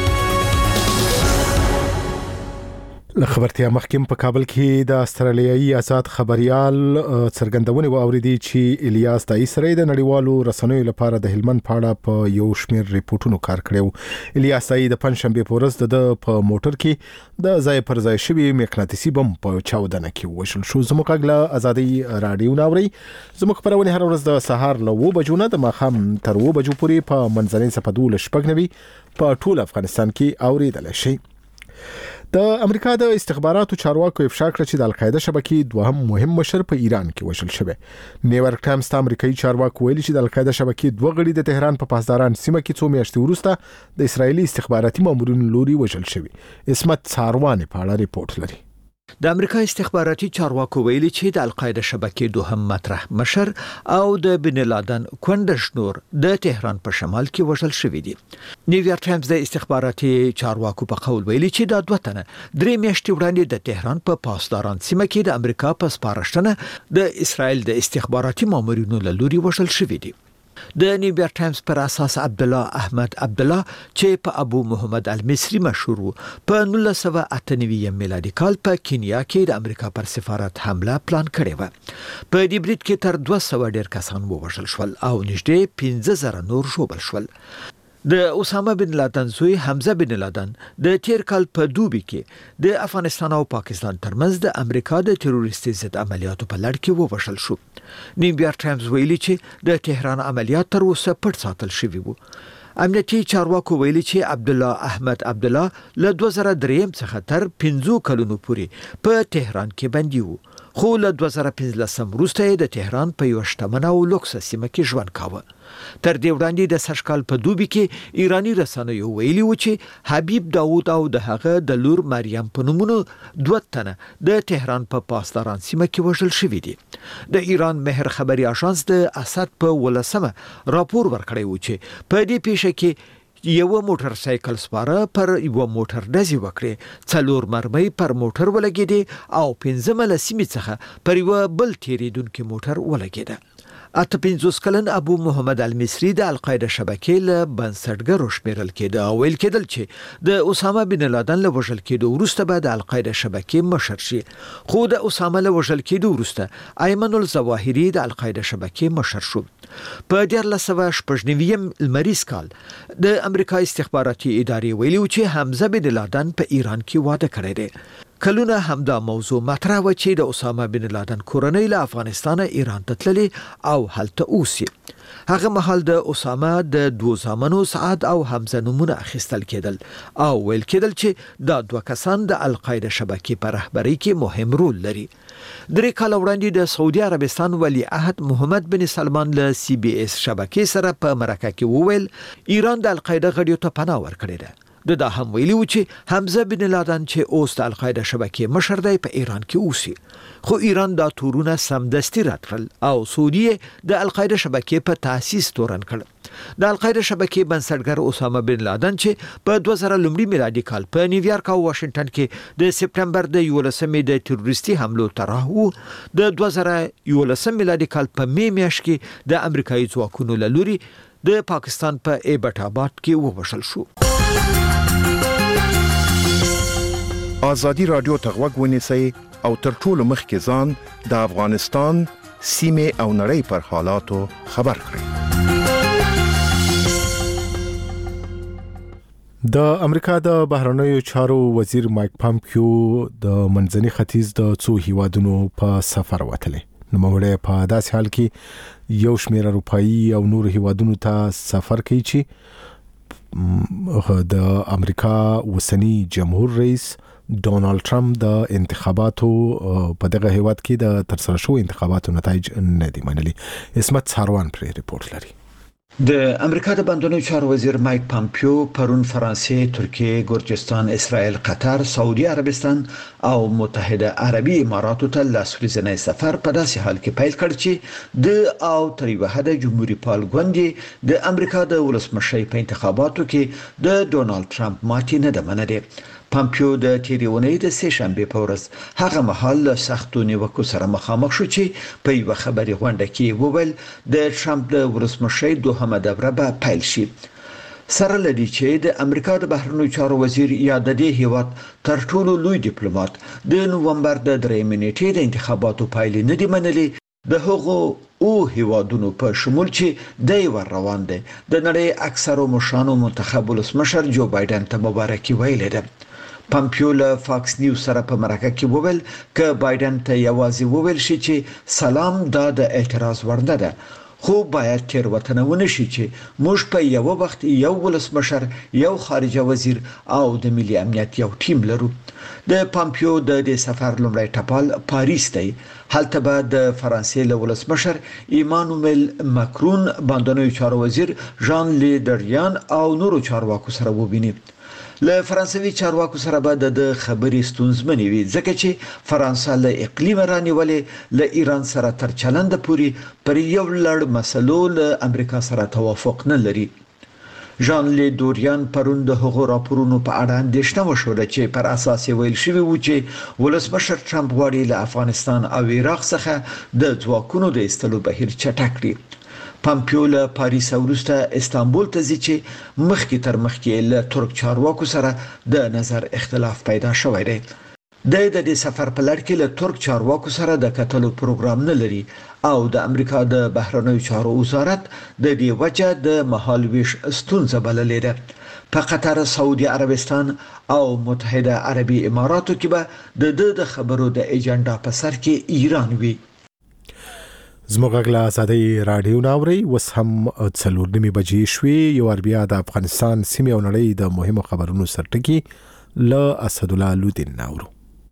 له خبرتیا مخکې په کابل کې د استرالیایي آزاد خبريال څرګندونې و اوریدي چې الیاس دای سره د نړیوالو رسنیو لپاره د هلمند پاړه په یو شمېر ریپورتونو کار کړو. الیاس دای د پنځشنبه په ورځ د په موټر کې د ځای پر ځای شوی مقناطیسي بم په چاودنه کې وشل شو. زموږ غږ ازادي رادیو ناوري زموږ خبرونه هر ورځ د سهار له و بجو نه د ماخام تر و بجو پورې په منځنۍ صفدو لشپګنوي په ټول افغانستان کې اوریدل شي. د امریکا د استخباراتو چارواکو افشا کړ چې د القاعده شبکې دوهم مهم مشر په ایران کې وژل شوی. نیویارک ټایمز ته امریکایي چارواکو ویلي چې د القاعده شبکې دوه غړي د تهران په پاسداران سیمه کې څو میاشتې وروسته د اسرایلی استخباراتي مامورینو لوري وژل شوی. اسمت څاروان په اړه ریپورت لري. د امریکا استخباراتي چارواکو ویلي چې د القاعده شبکې دوهم مطرح مشر او د بن لادن کوندشنور د تهران په شمال کې وژل شوی دي. نیویارک ټایمز د استخباراتي چارواکو په قول ویلي چې د دوه تنه درې میاشتې وړاندې د تهران په پاسداران سیمه کې د امریکا په سپارښتنه د اسرایل د استخباراتي مامورینو له لوري وژل شوی دي. د نیویارک ټایمز پر اساس عبد الله احمد عبد الله چې په ابو محمد المصری مشهور و په نولس سوه اته نوي میلادي کال په کینیا کې د امریکا پر سفارت حمله پلان کړې و. په دې برید کې تر دوه سوه ډیر کسان ووژل شول او نږدې پنځه زره نور ژوبل شول. د اسامه بن لادن زوی حمزه بن لادن د تیر کال په دوبي کې د افغانستان او پاکستان ترمنځ د امریکا د تروریستي ضد عملیاتو په لړ کې ووژل شو. نیویارک ټایمز ویلي چې د تهران عملیات تر اوسه پټ ساتل شوي وو. امنیتي چارواکو ویلي چې عبد الله احمد عبد الله له دوه زره درې څخه تر پنځه کلونو پورې په تهران کې بندي وو، خو له دوه زره پنځلس وروسته د تهران په یو شتمنه او لوکس سیمه کې ژوند کاوه. تر دې وړاندې د سشکال په دوبي کې ایرانی رسنیو ویلي و چې حبیب داوود او د هغه د لور مریم په نومونو دوه تنه د تهران په پاسداران سیمه کې وژل شوي دي. د ایران مهر خبري اژانس د اسد په ولسمه راپور ورکړی و چې په دې پیښه کې یو موټر سایکل سپاره پر یو موټر ډزې وکړې، څلور مرمۍ پر موټر ولګېدې او پنځه ملسیمې څخه پر یو بل تیریدونکي موټر ولګېده. اته پنځوس کلن ابو محمد المصری د القاعده شبکې له بنسټګرو شمیرل کېده او ویل کېدل چې د اسامه بن لادن له وژل کېدو وروسته به د القاعده شبکې مشر شي، خو د اسامه له وژل کېدو وروسته ایمن الظواهري د القاعده شبکې مشر شو. په دیارلس سوه شپږ نوي لمریز کال د امریکا استخباراتي ادارې ویلي چې حمزه بن لادن په ایران کې واده کړی دی. کلونه همدا موضوع مطرح و چې د اسامه بن لادن کورنۍ له افغانستانه ایران ته تللي او هلته اوسي. هغه مهال د اسامه د دوه زامنو سعد او حمزه نومونه اخیستل کېدل او ویل کېدل چې دا دوه کسان د القاعده شبکې په رهبرۍ کې مهم رول لري. درې کاله وړاندې د سعودي عربستان ولی عهد محمد بن سلمان له سی بي اس شبکې سره په مرکه کې وویل ایران د القاعده غړیو ته پناه ورکړې ده. د دا هم ویلي و چې حمزه بن لادن چې اوس د القاعده شبکې مشر دی په ایران کې اوسي، خو ایران دا تورونه سمدستي رد کړل او سعودي د القاعده شبکې په تاسیس تورن کړ. د القاعده شبکې بنسټګر اسامه بن لادن چې په دوه زره لومړي میلادي کال په نیویارک او واشنگټن کې د سپټمبر د یولسمې د تروریستي حملو طرح وو، د دوه زره یولسم میلادي کال په می میاشت کې د امریکایي ځواکونو له لوري د پاکستان په ایبټ آباد کې ووژل شو. ازادي رادیو ته غوږ ونیسئ او تر ټولو مخکې ځان د افغانستان سیمې او نړۍ پر حالاتو خبر کړئ. د امریکا د بهرنیو چارو وزیر مایک پامپیو د منځني ختیځ د څو هیوادونو په سفر وتلی. نو موږ په داسې حال کې یو شمېر اروپایي او نور هیوادونو ته سفر کوي چې د امریکا اوسنی جمهور رئیس ډونالد ټرمپ د انتخاباتو په دغه هیواد کې د ترسره شوو انتخاباتو نتایج نه دي منلي. اسمت ساروان پر ریپورت لري. د امریکا د بهرنیو چارو وزیر مایک پامپیو پرون فرانسې، ترکیه، ګرجستان، اسرائیل، قطر، سعودي عربستان او متحده عربي اماراتو ته لاس ورځنی سفر په داسې حال کې پیل کړ چې د او تر یو حد جمهوریت پال ګوند د امریکا د ولسمشر په انتخاباتو کې د ډونالد ټرمپ ماتې نه ده منلې. پامپیو د تیرې اونۍ د سه شنبه په ورځ هغه مهال سختو نیوکو سره مخامخ شو چې په یو خبري غونډه کې وویل د ټرمپ د ورسمشي دوهمه دوره به پیل شي. سره لدی چې د امریکا د بهرنیو چارو وزیر یا د دې هیواد تر ټولو لوی ډیپلوماټ د نوومبر د درې منېټې د انتخاباتو پایلې نه دی منلې. د هغو او هیوادونو په شمول چې د ور روان دي د نړۍ اکثرو مشرانو منتخب ولسمشر جو بایدن ته مبارکي ویلې ده. پامپیو له فاکس نیوز سره په مرکه کې وویل ک بایدن ته یوازې وویل شي چې سلام دا د اعتراض ورنه ده، خو باید تیروتنه ونه شي چې موږ په یو وخت یو ولسمشر، یو خارجه وزیر او د ملي امنیت یو ټیم لرو. د پامپیو د دې سفر لومړی ټپال پاریس دی. هلته به د فرانسې له ولسمشر ایمانوئل ماکرون، بهرنیو چارو وزیر ژان لی دریان او نورو چارواکو سره وبیني. له فرانسوي چارواکو سره به د خبرې ستونزمنې وي ځکه چې فرانسه له اقلیم رانیولې له ایران سره تر چلند پوري پر یو لړ مسلو له امریکا سره توافق نه لري. ژان لی دوریان پرون د هغو راپورونو په اړه اندېښنه وشوله چې پر اساس ویل شوی و چې ولسمشر ټرمپ غواړي له افغانستان او عراق څخه د ځواکونو د ایستلو بهیر چټک کړي. پامپیو له پاریس وروسته استانبول ته ځي چې مخکې تر مخکې له ترک چارواکو سره د نظر اختلاف پیدا شوی دی. د دې سفر په لړ کې له ترک چارواکو سره د کتلو پروګرام نه لري او د امریکا د بهرنیو چارو وزارت د دې وجه د مهالويش ستونزه بللې ده. په قطر، سعودي عربستان او متحده عربي اماراتو کې به د د خبرو د ایجنډا په سر کې ایران وي. زموږ غلا آزادۍ رادیو ناوري وس هم څلور نیمه بجې شوې. یو اربیا د افغانستان سیمې او نړۍ د مهمو خبرونو سرټکی ل اسد الله لودین ناورو.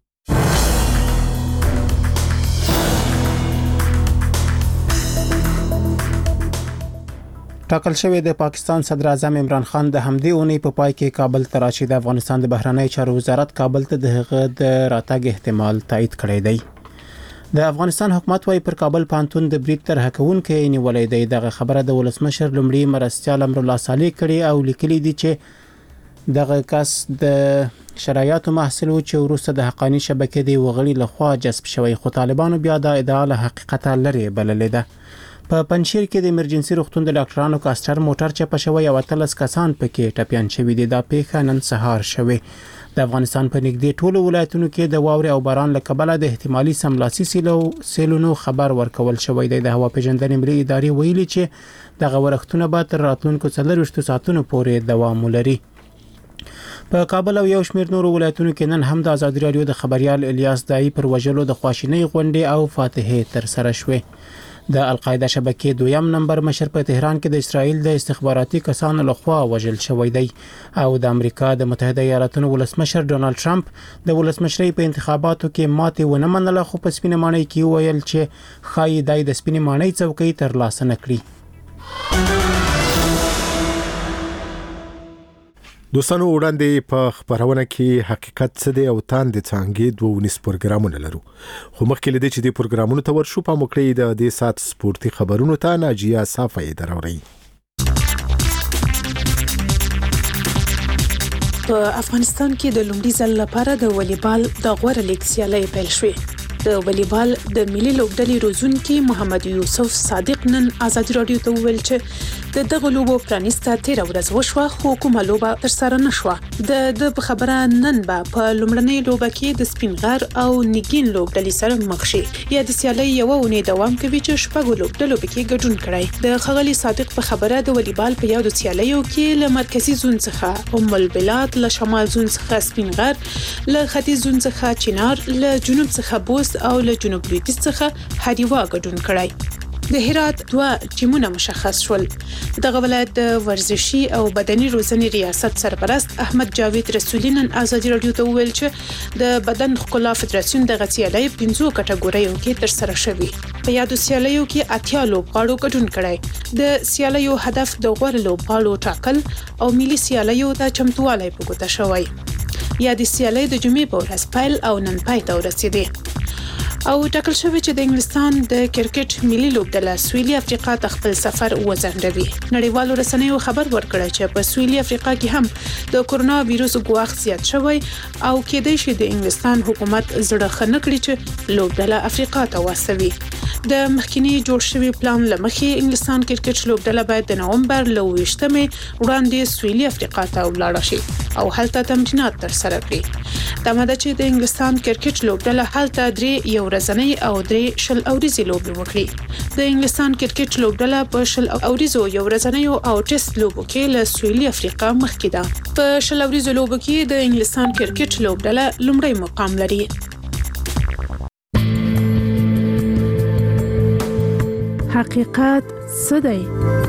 ټاکل شوی د پاکستان صدر اعظم عمران خان د همدې اونۍ په پای کې کابل ته راشي. د افغانستان د بهرنی چارو وزارت کابل ته د هغه د راتګ احتمال تایید کړی دی. د افغانستان حکومت وايي پر کابل پانتون د بریټ طرح کوونکې نیولې دی. دغه خبره د ولسمشر لومړي مرستیال امر الله صالح کړي او لیکلي دي چې دغه کس د شرایطو محصول و چې وروسته د حقانی شبکې دی وغړي لخوا جذب شوی، خو طالبانو بیا د ادعا له حقیقت لري بللې ده. په پنځیر کې د ایمرجنسي روغتون د ډاکټرانو کاستر موټر چپه شوی او اتلس کسان پکې ټپيان شوي دي. دا پیښه نن سهار شوه. د افغانستان په نږدې ټولو ولایتونو کې د واورې او باران له کبله د احتمالي سملاسي سیلو سیلونو خبر ورکول شوی دی. د هوا پیژندنې ملي ادارې ویلي چې دغه ورښتونه به تر راتلونکو څلورویشتو ساعتونو پورې دوام ولري. په کابل او یو شمېر نورو ولایتونو کې نن هم د ازادي رادیو د خبريال الیاس دای پر وژلو د خواشینۍ غونډې او فاتحې تر سره شوې. د القاعده شبکې دویم نمبر مشر په تهران کې د اسرائیل د استخباراتي کسانو لخوا وژل شوی دی او د امریکا د متحده ایالاتونو ولسمشر ډونالد ټرمپ د ولسمشرۍ په انتخاباتو کې ماتې ونه منله، خو په سپینه ماڼۍ کې ویل چې خای دای د سپینه ماڼۍ څوکۍ تر لاسه نه کړي. دوستانو وړاندې په خبرونه کې حقیقت څه دی او تاند څنګه دوه ونیس پروګرامونه لرو، خو مخکې لدې چې د پروګرامونو ته ورشو په مکړې د دې سات سپورتي خبرونو ته ناجیه صافی دراوري. په افغانستان کې د لومړي ځل لپاره د والیبال د غوړه لیګ سیالۍ پیل شوې. د والیبال د ملي لوبډلې روزونکي محمد یوسف صادق نن ازادي رادیو ته وویل چې د دغه لوبو پرانیسته تیر ورځ وشوه، خو کومه لوبه تر سره نشوه. د د خبره نن به په لومړنۍ لوبه کې د سپین غر او نګین لوبډلې سره مخ شي. یا د سیالۍ یو ونې دوام کوي چې شپږ لوبډلو پکې ګډون کړي. د خغلی صادق په خبره د والیبال په یادو سیالیو کې له مرکزی زون څخه ام البلاد، له شمال زون څخه سپین غر، له ختیځ زون څخه چنار، له جنوب څخه بوست او له جنوب لویدیځ څخه هریوا ګډون کړي. د هرات دوه ټیمونه مشخص شول. دغه ولایت د ورزشي او بدني روزنې ریاست سرپرست احمد جاوید رسولی نن ازادي رادیو ته وویل چې د بدن ښکلا فدراسیون د غسیالۍ پنځو کټګوریو کې تر سره شوی. په یادو سیالیو کې اتیا لوبغاړو ګډون کړي. د سیالیو هدف د غوړ لوبغاړو ټاکل او ملي سیالیو ته چمتووالی په ګوته شوی. یا د سیالۍ د جمعې په ورځ پیل او نن پای ته ورسېدي. او ټاکل شوی چې د انګلستان د کرکټ ملي لوبډله سویلي افریقا ته خپل سفر وځنډوي. نړیوالو رسنیو خبر ورکړی چې په سویلي افریقا کې هم د کورونا وایروس ګواښ زیات شوی او کېدای شي د انګلستان حکومت زړه ښه نه کړي چې لوبډله افریقا ته واستوي. د مخکینی جوړ شوی پلان لمخې انګلستان کرکټ لوبډله باید د نومبر له ویشتمې وړاندې سویلي افریقا ته ولاړ شي او هلته تمرینات ترسره کړي. دا مده چې د انګلستان کرکټ لوبډله هلته درې یو ورځنۍ او درې شل اوریزې لوبې وکړي. د انګلستان کرکټ لوبډله په شل اوریزو یو ورځنۍ او ټیسټ لوبو کې له سویلي افریقا مخکې ده. په شل اوریزو لوبو کې د انګلستان کرکټ لوبډله لومړی مقام لري. حقیقت څه دی؟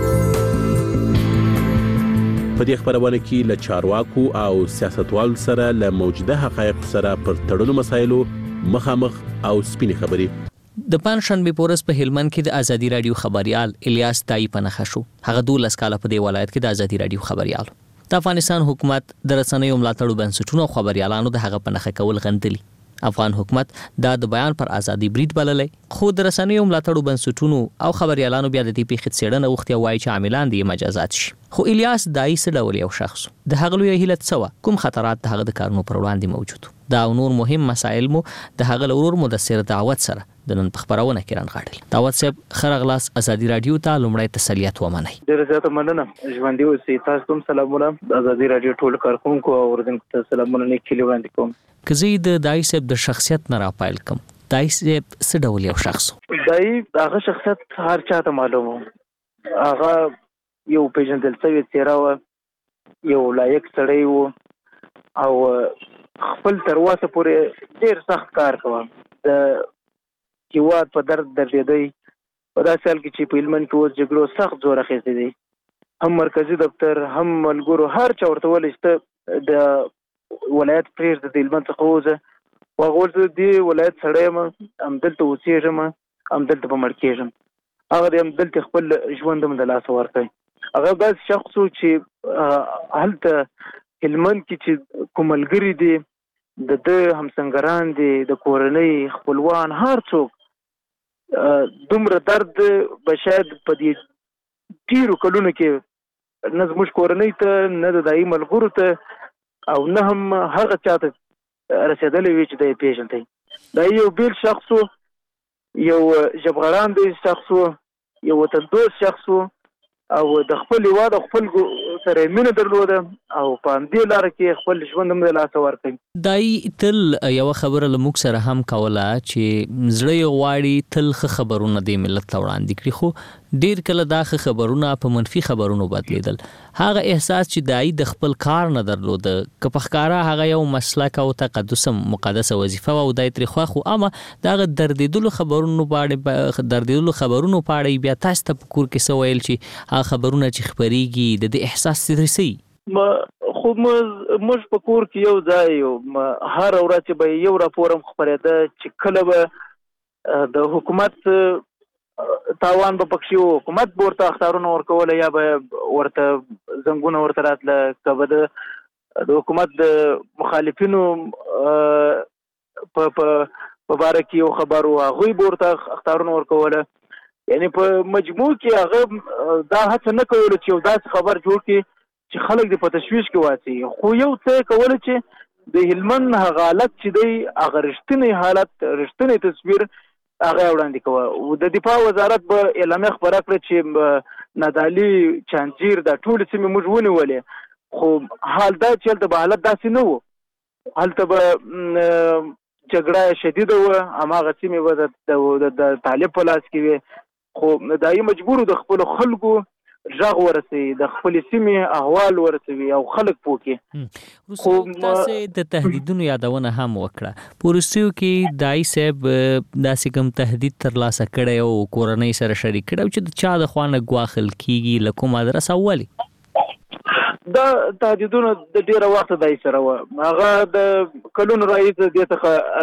په دې خبرونه کې له چارواکو او سیاستوالو سره له موجوده حقایق سره پر تړلو مسایلو مخامخ او سپینې خبرې. د پنځشنبه پورس په هلمند کې د ازادي رادیو خبريال الیاس دای په نخښه شو. هغه دولس کاله په دې ولایت کې د ازادي رادیو خبريال. د افغانستان حکومت د رسنیو ملاتړو بنسټونو او خبريالانو د هغه په نخښه کول غندلي. افغان حکومت دا د بیان پر ازادي بریټ بللې، خو د رسنیو ملاتړو بنسټونو او خبريالانو بیا د دې پیښې څېړنه وختي وایي چې عاملان دي مجازات شي. خو الیاس دای څه ډول یو شخص د هغه لوی هیله څه کوم خطرات د هغه د کارونو پر وړاندې موجود دا نور مهم مسایل مو د هغه ورور مدثر دعوت سره د نن په خبرونه کې رانغاړل. دعوت صاحب خرغلاس ازادي رادیو ته لومړی تسلیت ومنئ. ډیره زیاته مننه. ژوندۍ اوسئ. تاسو ته سلامونه. ازادي رادیو ټول کارکونکو او اوریدونکو ته سلامونه لیکلي وړاندې کوم. کزی د دای صاحب د شخصیت نه راپایل کوم. دای صاحب څه ډول یو شخص؟ دای هغه شخصیت هر چاته معلومه. هغه یو پیژندل شوی څیره و، یو لایق سړی و او خپل تر اوسه پورې ډېر سخت کار کوه. د هېواد په درد دردېدی په داسې حال کې چې په هلمند کې اوس جګړو سخت زور اخیستی دی. هم مرکزي دفتر هم ملګرو هر چا ورته ویلی چې د ولایت پرېږده د هلمند څخه ووځه. هغه ورته د دې ولایت سړی یم، همدلته اوسېږم، همدلته به مړ کېږم. هغه د همدلته خپل ژوند هم د لاسه ورکړی. هغه داسې شخص و چې هلته هلمند کې چې کوم ملګري دي د ده همسنګران دي د کورنۍ خپلوان هر څوک دومره درد به شاید په دې ډېرو کلونو کې نه زموږ کورنۍ ته نه د دایي ملګرو ته او نه هم هغه چا ته رسېدلی وي چې دی یې پېژندی. دا یو بیل شخص و، یو ژبغړان دی شخص و، یو وطن دوست شخص و او د خپل هېواد او خپل سره یې مینه درلوده او په همدې لاره کې خپل ژوند هم د لاسه ورکوي. دای تل یوه خبره له موږ سره هم کوله چې زړه یې غواړي تل ښه خبرونه دې ملت ته وړاندې کړي، خو ډېر کله دا ښه خبرونه په منفي خبرونو بدلېدل. هغه احساس چې دای د خپل کار نه درلوده که په ښکاره هغه یو مسلک او تقدس مقدسه وظیفه وه او دای ترې خوښ و، اما د هغه دردېدلو خبرونو په اړه دردېدلو خبرونو په اړه بیا تاسو ته په کور کې څه ویل چې هغه خبرونه چې خپرېږي د دې احساس څه رسوي؟ خو موږ په کور کې یو ځای یو، هره ورځ چې به یو راپور هم خپرېده چې کله به د حکومت تاوان به پکښې و، حکومت به ورته اخطارونه ورکوله یا به ورته زنګونه ورته راتله، که به د حکومت د مخالفینو په باره کې یو خبر و هغوی به ورته اخطارونه ورکوله. یعنې په مجموع کې هغه دا هڅه نه کوله چې یو داسې خبر جوړ کړي چې خلک دې په تشویش کې واچوي، خو یو څه یې کوله چې د هلمند هغه حالت چې دی هغه رښتینی حالت رښتینی تصویر هغه یې وړاندې کوه. د دفاع وزارت به اعلامیه خپره کړه چې نادعلي چانجیر دا ټولې سیمې موږ ونیولې، خو حال دا چې هلته به حالت داسې نه و. هلته به جګړه شدیده وه، هماغه سیمې به د طالب په لاس کې وې، خو دایي مجبور د خپلو خلکو غږ ورسوي، د خپلې سیمې احوال ورسوي او خلک پوه کړي. خو تاسو د تهدیدونو یادونه هم وکړه. په وروستیو کې دای صاحب داسې کوم تهدید ترلاسه کړی او کورنۍ سره شریک کړی چې د چا د خوا نه ګواښل کېږي له کوم ادرس او ولې؟ دا تهدیدونه د ډېره وخته دای سره وه. هغه د کلونو راهیسې دې څخه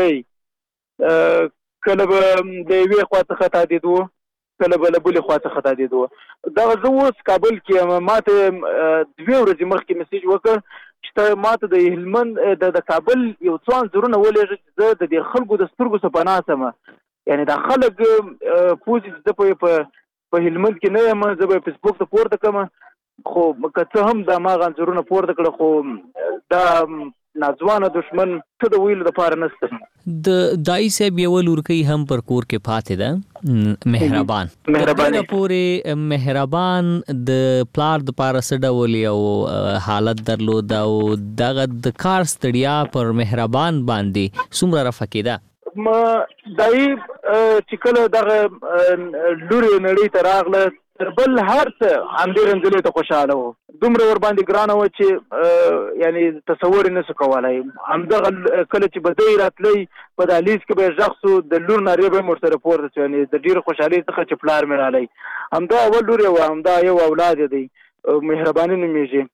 رنځېدی. کله به د یوې خوا څخه تهدید و، کله به له بلې خوا څخه تهدید و. دغه زه اوس کابل کې یم، ما ته دوې ورځې مخکې میسیج وکړ چې ته ما ته د هلمند د کابل یو څو انځورونه ولېږه چې زه د دې خلکو د سترګو څخه پناه شم. یعنې دا خلک پوه چې زه په هلمند کې نه یم، زه به یې فیسبوک ته پورته کړم، خو که څه هم دا هماغه انځورونه پورته کړه، خو دا ناځوانه دشمن څه د ویلو دپاره نشته. د دای صاحب یوه لورکۍ هم پر کور کې پاتې ده، مهربان. تر پورې مهربان د پلار دپاره څه ډول یو حالت درلود او دغه د کار ستړیا پر مهربان باندې څومره رفع کېده؟ دای چې کله دغه لورې نړۍ ته راغله تر بل هر څه همدې رنځلې ته خوشحاله و. دومره ورباندې ګرانه وه چې یعنې تصور یې نه سو کولی. همدغه کله چې به دی راتلی په دهلیز کې به یې غږ سو، د لور نارې به یې ورسره پورته سو، یعنې د ډېرې خوشحالۍ څخه چې پلار مې رالی. همدا اول لور یې وه، همدا یو اولاد یې دی، مهرباني نومېږي.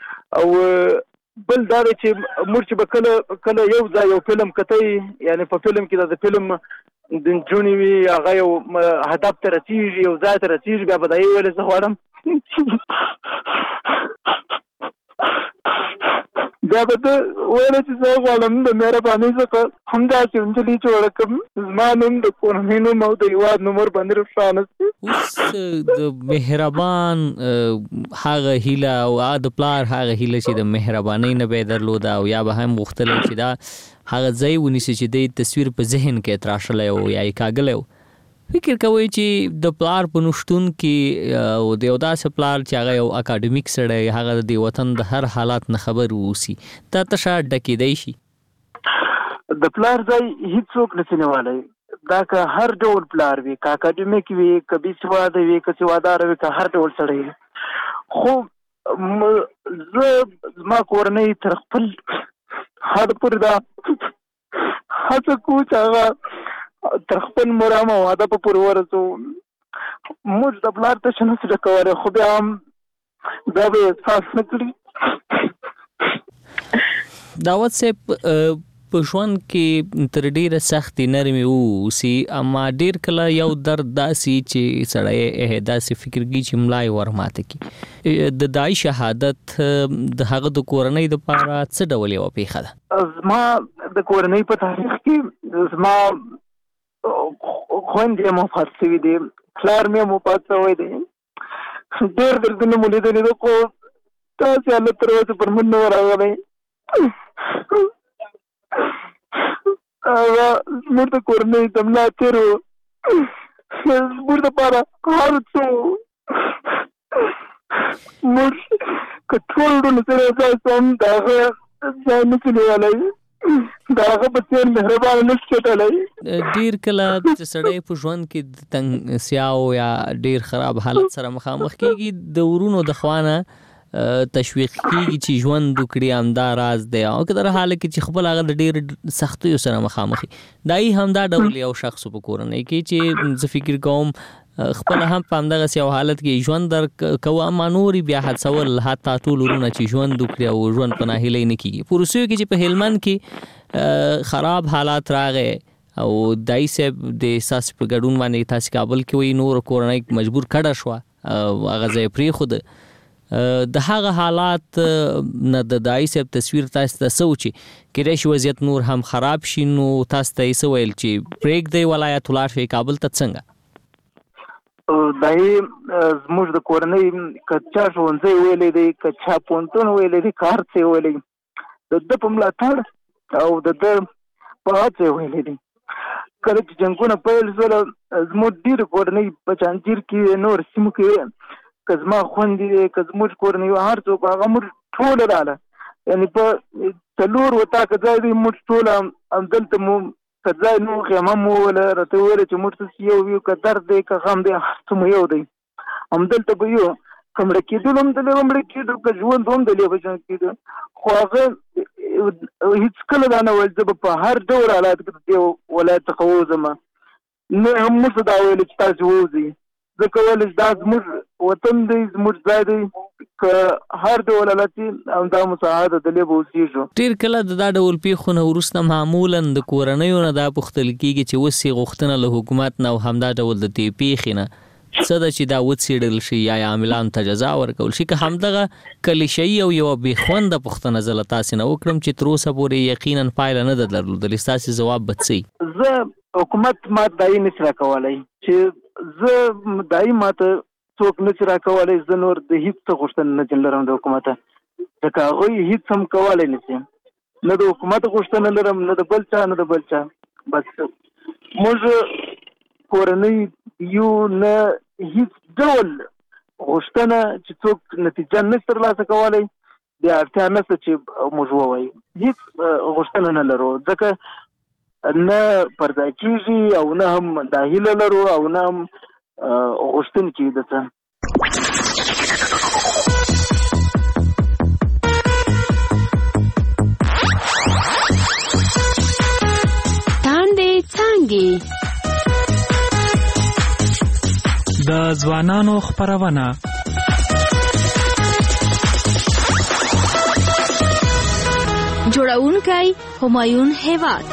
او بل دا دی چې موږ چې به کله کله یو ځای یو فلم کتی، یعنې په فلم کې د فلم د نجونې وي، هغه یو هدف ته رسېږي، یو ځای ته رسېږي، بیا به دا یې ویلې زه غواړم بیا به ده ویل چې زه غواړم د مهربانۍ څخه همداسې نجلۍ جوړه کړم، زما نوم د کورنۍ نوم او د هېواد نوم ورباندې روښانه شي. اوس د مهربان هغه هیله او د پلار هغه هیله چې د مهربانۍ نه به یې درلوده او یا به هم غوښتلی چې دا هغه ځای ونیسي چې د تصویر په ذهن کې تراشلی و یا یې کاږلی و. فکر کوئ چې د پلار په نشتون کې او د یو داسې پلار چې هغه یو اکاډمیک سړی هغه د وطن د هر حالات نه خبر واوسي دا تشه ډکېدی شي؟ د پلار ځای هیڅوک نشي نیولی. دا که هر ډول پلار وي، که اکاډمیک وي، که بې سواده وي، که سوادار وي، که هر ډول سړی وي، خو زه زما کورنۍ تر خپل حد پورې دا هڅه کوو چې هغه تر خپل مرام او هدف پورې ورسوو. موږ د پلار تشه نشو ډکولی، خو بیا هم دا به احساس نه کړي. داود صاحب په ژوند کې تر ډیره سختې نرمې واوسي، اما ډیر کله یو درد داسې چې سړی داسې فکر کوي چې ملا یې ورماته کړي. د دای شهادت د هغه د کورنۍ دپاره څه ډول یوه پېښه ده؟ زما د کورنۍ په تاریخ کې زما خویندې هم وفات شوي دي، پلار مې هم وفات شوی دی، ډېر دردونه مو لیدلي دي، خو داسې حالت تر اوسه پر موږ نه ورغلی. هغه زموږ د کورنۍ د ملا تېر و، زموږ دپاره هر څه و. موږ که ټول ډول سره ځای هم د هغه ځای نه شو نیولی، د هغه په څېر مهربانه نه شو کېدلی. ډېر کله چې سړی په ژوند کې د تنګسیاو یا ډېر خراب حالت سره مخامخ کېږي، د ورونو د خوا نه تشویق کېږي چې ژوند وکړي، همدا راز دی. او که در حاله کې چې خپل هغه د ډېر سختیو سره مخامخ وي، دا یې همدا ډول یو شخص په کورنۍ کې چې زه فکر کوم خپل هم په همدغسې یو حالت کې ژوند در کوه، اما نور بیا هڅول حتی ټول ورونه چې ژوند وکړي او ژوند په ناهیلۍ نه کېږي. په روسیو کې چې په هلمند کې خراب حالات راغی او دای صاحب د احساس په ګډون باندې تاسې کابل کې وایي نور کورنۍ مجبور کډه شوه هغه ځای پرېښوده. د هغه حالات نه د دای صاحب تصویر تاسو ته څه و چې کېدای شي وضعیت نور هم خراب شي، نو تاسو ته یې څه ویل چې پرېږدئ ولایت ولاړ شئ کابل ته؟ څنګه دا یې زموږ د کورنۍ که چا ښوونځی ویلی دی، که چا پوهنتون ویلی دی، که هر څه یې ویلی دی، د ده په ملاتړ او د ده په هڅه یې ویلی دی. کله چې جنګونه پیل شول، زموږ ډېرې کورنۍ په چانجیر کې نور سیمو کې که زما خویندې دی، که زموږ کورنۍ هر څوک هغه موږ ټوله راله، یعنې په څلور وطا که ځای دی موږ ټوله همدلته مو که ځای نو خیمه مو وویله، راته وویله چې موږ څه یو یو، که درد دی که غم دی هر څه مو یو دی، همدلته به یو. که مړه کېدلو هم دلې به مړه کېدو، که ژوند هم دلې به ژوند کېدو. خو هغه هېڅکله دا نه ویل زه به په هر ډول حالات کې د دې ولایت څخه ووځم، نه هم موږ ته دا ویلې چې تاسې ووځئ، ځکه ویلې چې دا زموږ وطن دی، زموږ ځای دی، که هر ډول حالت وي همدا مساعده دلې به اوسېږو. ډېر کله د دا ډول پیښو نه وروسته معمولا د کورنیو نه دا پوښتل کېږي چې اوس یې غوښتنه له حکومت نه او همدا ډول د دې پیښې نه څه ده چې دا وڅېړل شي یا عاملانو ته جزا ورکول شي، که همدغه کلیشه‌ایي او یوه بې خونده پوښتنه زه له تاسې نه وکړم چې تر اوسه پورې یقینا پایله نه ده درلودلې، ستاسې ځواب به څه وي؟ زه حکومت ما دایي نشي راکولی، چې زه دایي ماته څوک نشي راکولی، زه نور د هېڅ څه غوښتنه نه لرم د حکومته، ځکه هغوی هېڅ هم کولی نشي، نه د حکومت غوښتنه لرم، نه د بل چا نه د بل چا. بس موږ کورنۍ یو، نه هېڅ ډول غوښتنه چې څوک نتیجه نشي ترلاسه کولی، بیا اړتیا نشته چې موږ ووایو، هېڅ غوښتنه نه لرو، ځکه نه پر ځای کېږي او نه هم دا هیله لرو او نه هم غوښتونکي د څه. تاندې څانګې د ځوانانو خپرونه جوړونکی همایون هیواد.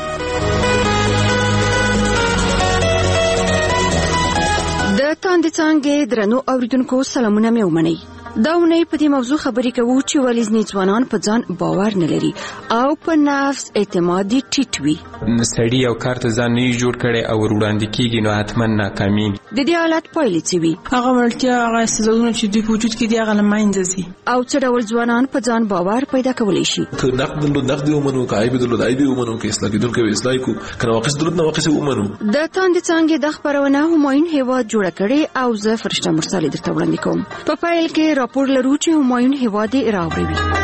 د تاندې څانګې درنو اوریدونکو سلامونه مې ومنئ. دا ونې په دې موضوع خبرې کوو چې ولې ځینې ځوانان په ځان باور نه لري او په نفس اعتماد یې ټیټ وي. سړی یو کار ته ځان نه جوړ کړي او وړاندې کېږي نو حتما ناکامېږي. د دې حالت پایلې څه وي؟ هغه وړتیا هغه استعدادونه چې دوی په وجود کې دي هغه له منځه ځي. او څه ډول ځوانان په ځان باور پیدا کولی شي؟ که نقد درلود نقد ومنو، که عیب درلود عیب ومنو، که اصلاح کېدونکی وي اصلاح کړو، که نواقص درلود نواقص ومنو. د تاندې څانګې د خپرونه همایون هیواد جوړه کړې او زه فرشته مرسل درته وړاندې کوم. په پیل کې راپور لرو چې همایون هیواد یې راوړی.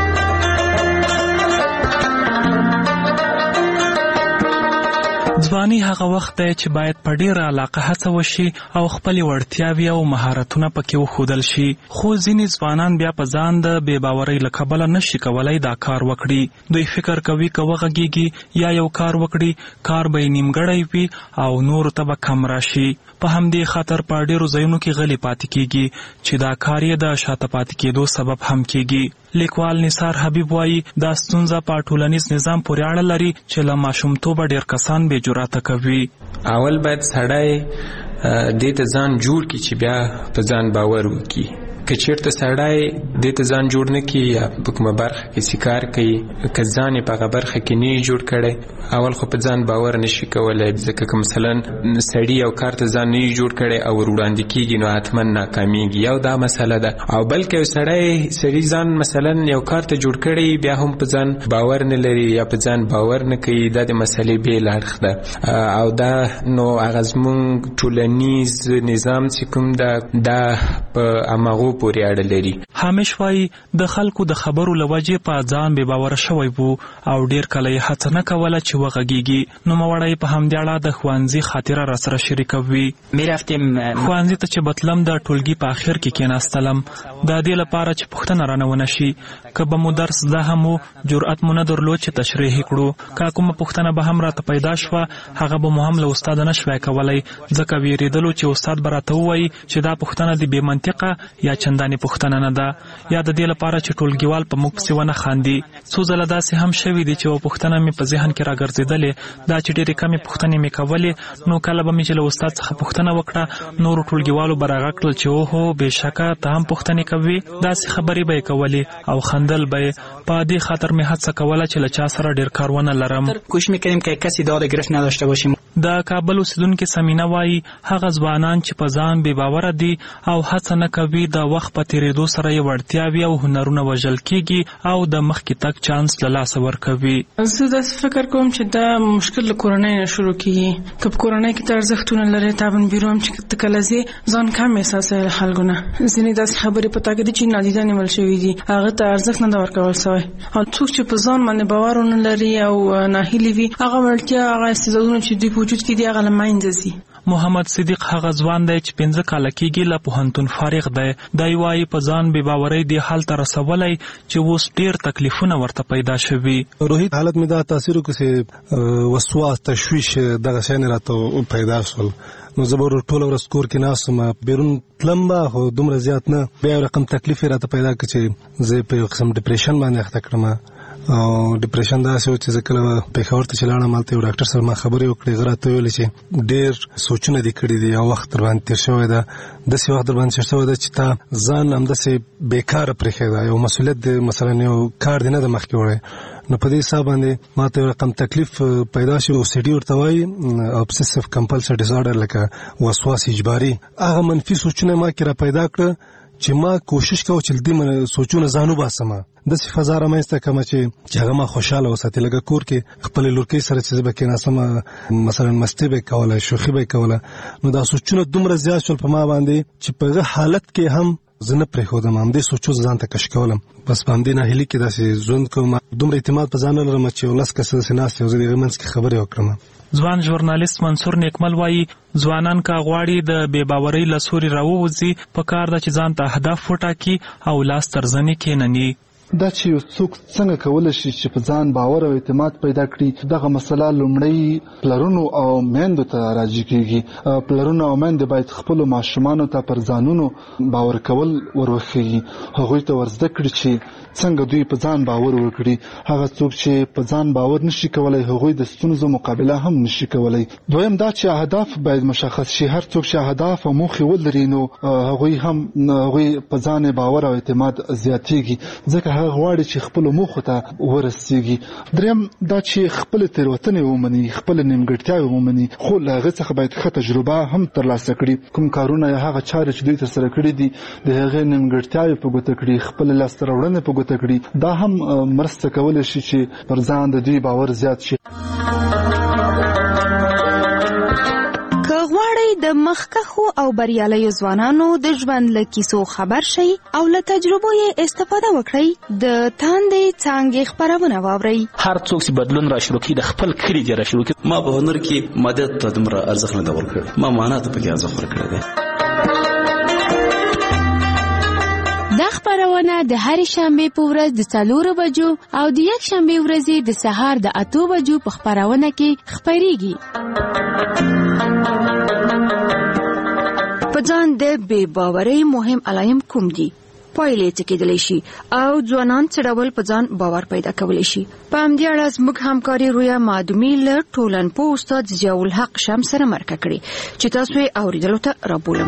ځواني هغه وخت دی چې باید په ډیره علاقه هڅه وشي او خپلې وړتیاوې او مهارتونه پکې وښودل شي، خو ځینې ځوانان بیا په ځان د بې باورۍ له کبله نشي کولی دا کار وکړي. دوی فکر کوي که وغږیږي یا یو کار وکړي کار به یې نیمګړی وي او نورو ته به کم راشي. په همدې خاطر په ډیرو ځایونو کې غلی پاتې کیږي چې دا کار یې د شاته پاتې کېدو سبب هم کیږي. لیکوال نثار حبیب وایي دا ستونزه په ټولنیز نظام پورې اړه لري چې له ماشومتوبه ډیر کسان بې جرأته کوي. اول باید سړی دې ته ځان جوړ کړي چې بیا په ځان باور وکړي. که چیرته سړی دې ته ځان جوړ نه کړي یا په کومه برخه کې سکار کوي، که ځان یې په هغه برخه کې نه جوړ کړی اول خو په ځان باور نشي کولی، ځکه که مثلا سړي یو کار ته ځان نه جوړ کړی او وړاندې کېږي نو حتما ناکامېږي. یو دا مسله ده. او بلکې یو سړی سړي ځان مثلا یو کار ته جوړ کړی بیا هم په ځان باور نه لري یا په ځان باور نه کوي، دا د مسلې بېل اړخ ده. او دا نو هغه زموږ ټولنیز نظام چې کوم ده دا په هماغو پورې اړه لري. حامش وایي د خلکو د خبرو له وجې په ځان بې باوره شوی وو او ډیر کله یې هڅه نه کوله چې وغږیږي. نوموړی په همدې اړه د ښوونځي خاطره راسره شریکوي. ښوونځي ته چې بتلم د ټولګي په اخر کې کېناستلم د دې لپاره چې پوښتنه رانه ونه شي. که به مو درس زده هم و جرأت مو نه درلود چې تشریح کړو. که کومه پوښتنه به هم راته پیدا شوه هغه به مو هم له استاد نه شوی کولی، ځکه ویرېدلو چې استاد به راته ووایي چې دا پوښتنه د بې منطقه یا چندانې پوښتنه نه ده، یا د دې لپاره چې ټولګیوال په موږ پسې ونه خاندي. څو ځله داسې هم شوي دي چې یوه پوښتنه مې په ذهن کې راګرځېدلې، دا چې ډېرې کمې پوښتنې مې کولې نو کله به مې چې له استاد څخه پوښتنه وکړه نورو ټولګیوالو به راغږ کړل چې اوهو بېشکه ته هم پوښتنې کوي. داسې خبرې به یې کولې او خندل به یې. په دې خاطر مې هڅه کوله چې له چا سره ډېر کار ونه لرم. کوشش می‌کردیم که کسی داد گرفت نداشته باشیم. د کابل اوسیدونکي سمینا وایي هغه ځوانان چې په ځان بې باوره دي او هڅه نه کوي د وخت په تېرېدو سره یې وړتیاوې او هنرونه وژل کېږي او د مخکې تګ چانس له لاسه ورکوي. زه داسې فکر کوم چې دا مشکل له کورنۍ نه شروع کېږي. که په کورنۍ کې ته ارزښتونه لرې تابن بیرو هم چې ته کله ځې ځان کم احساسوي له خلکو نه. ځینې داسې خبرې په تا کې دي چې نادیده نیول شوي دي، هغه ته ارزښت نه ده ورکول سوی. او څوک چې په ځان باندې باور ونه لري او ناهیلي وي هغه وړتیا هغه استعدادونه چې دوی په وجود کې دي هغه له منځه ځي. محمد صدیق هغه ځوان دی چې پنځه کاله کېږي له پوهنتون فارغ دی. دی وایي په ځان بې باورۍ دې حال ته رسولی چې اوس ډېر تکلیفونه ورته پیدا شوي. روحي حالت مې دا تاثیر وکړ چې وسواس تشویش دغه شیان راته پیدا شول. نو زه به ټوله ورځ کور کې ناست وم، بیرون تلم به خو دومره زیات نه. بیا یو رقم تکلیف یې راته پیدا کړ چې زه په یو قسم ډپریشن باندې اخته کړم. او ډپریشن داسې و چې زه کله پېښور ته چې لاړم هلته یو ډاکټر سره ما خبرې وکړې. هغه راته ویلې چې ډېر سوچونه دې کړي دي، یو وخت در باندې تېر شوی ده، داسې وخت در باندې تېر شوی ده چې تا ځان همداسې بېکاره پرېښی ده، یو مسؤلیت دی مثلا یو کار دې نه ده مخکې وړی. نو په دې حساب باندې ما ته یو رقم تکلیف پیدا شي. او سی ډي ورته وایي ابسیسیو کمپلسیو ډیزارډر، لکه وسواس اجباري. هغه منفي سوچونه ما کې را پیدا کړه چې ما کوشش کوم چې دې سوچونه ځان وباسم، داسې فضا رامنځته کړم چې چې هغه ما خوشحاله وساتي. لکه کور کې خپلې لورکۍ سره چې زه به کېناستم مثلا مستې به یې کوله، شوخي به یې کوله، نو دا سوچونه دومره زیات شول په ما باندې چې په هغه حالت کې هم زه نه پرېښودم، همدې سوچو ځان ته کش کولم. بس په همدې ناهیلي کې داسې ژوند کوم. دومره اعتماد په ځان نه لرم چې یو لس کسه داسې ناست یو زه د هغې منځ کې خبرې وکړم. ځوان ژورنالیست منصور نیکمل وایي ځوانان که غواړي د بې باورۍ له سوري راووځي په کار ده چې ځان ته هدف وټاکي او لاس تر زنې کېنني. دا چې یو څوک څنګه کولای شي چې په ځان باور او اعتماد پیدا کړي. دغه مسله لومړی پلرونو او میندو ته راځي کیږي. پلرونو او میندې باید خپل ماشومانو ته پر ځانونو باور کول ورخي، هغوی ته ورزده کړي چې څنګه دوی په ځان باور وکړي. هغه څوک چې په ځان باور نشي کولای هغوی د ستونزو مقابله هم نشي کولای. دویم دا چې اهداف باید مشخص شي. هر څوک چې اهداف او موخې ولري نو هغوی هم هغوی په ځان باور او اعتماد زیاتېږي، ځکه هغه غواړي چې خپل موخو ته ورسېږي. دریم دا چې خپل تېروتنې ومني، خپل نیمګړتیاوې ومني، خو له هغې څخه باید ښه تجربه هم ترلاسه کړي. کوم کارونه یا هغه چارې چې دوی ترسره کړي دي د هغې نیمګړتیاوې په ګوته کړي، خپل لاسته راوړنې په ګوته کړي. دا هم مرسته کولی شي چې پر ځان د دوی باور زیات شي. که غواړئ د مخکښو او بریالیو ځوانانو د ژوند له کیسو خبر شئ او له تجربو یې استفاده وکړئ، د تاندې څانګې خپرونه واورئ. هر څوک چې بدلون را شروع کړي د خپل کلي دې را شروع کړي. ما په هنر کې مدد ته دومره ارزښت نه دی ورکړی، ما معنا ته پکې ارزښت ورکړی دی. دا خبرونه د هرې شنبې په ورځ د څلورو بجو او د یک شنبې ورځې د سهار د اتو بجو په خبرونه کې خپریږي. په ځان د بې باورۍ مهم علایم کوم دي؟ پایلې څه کېدلی شي او ځوانان څه ډول په ځان باور پیدا کولی شي؟ په همدې اړه زموږ همکاري رویا معدومي له ټولنپوه استاد ضیاء الحق شمس سره مرکه کړې چې تاسو یې اورېدلو ته رابولم.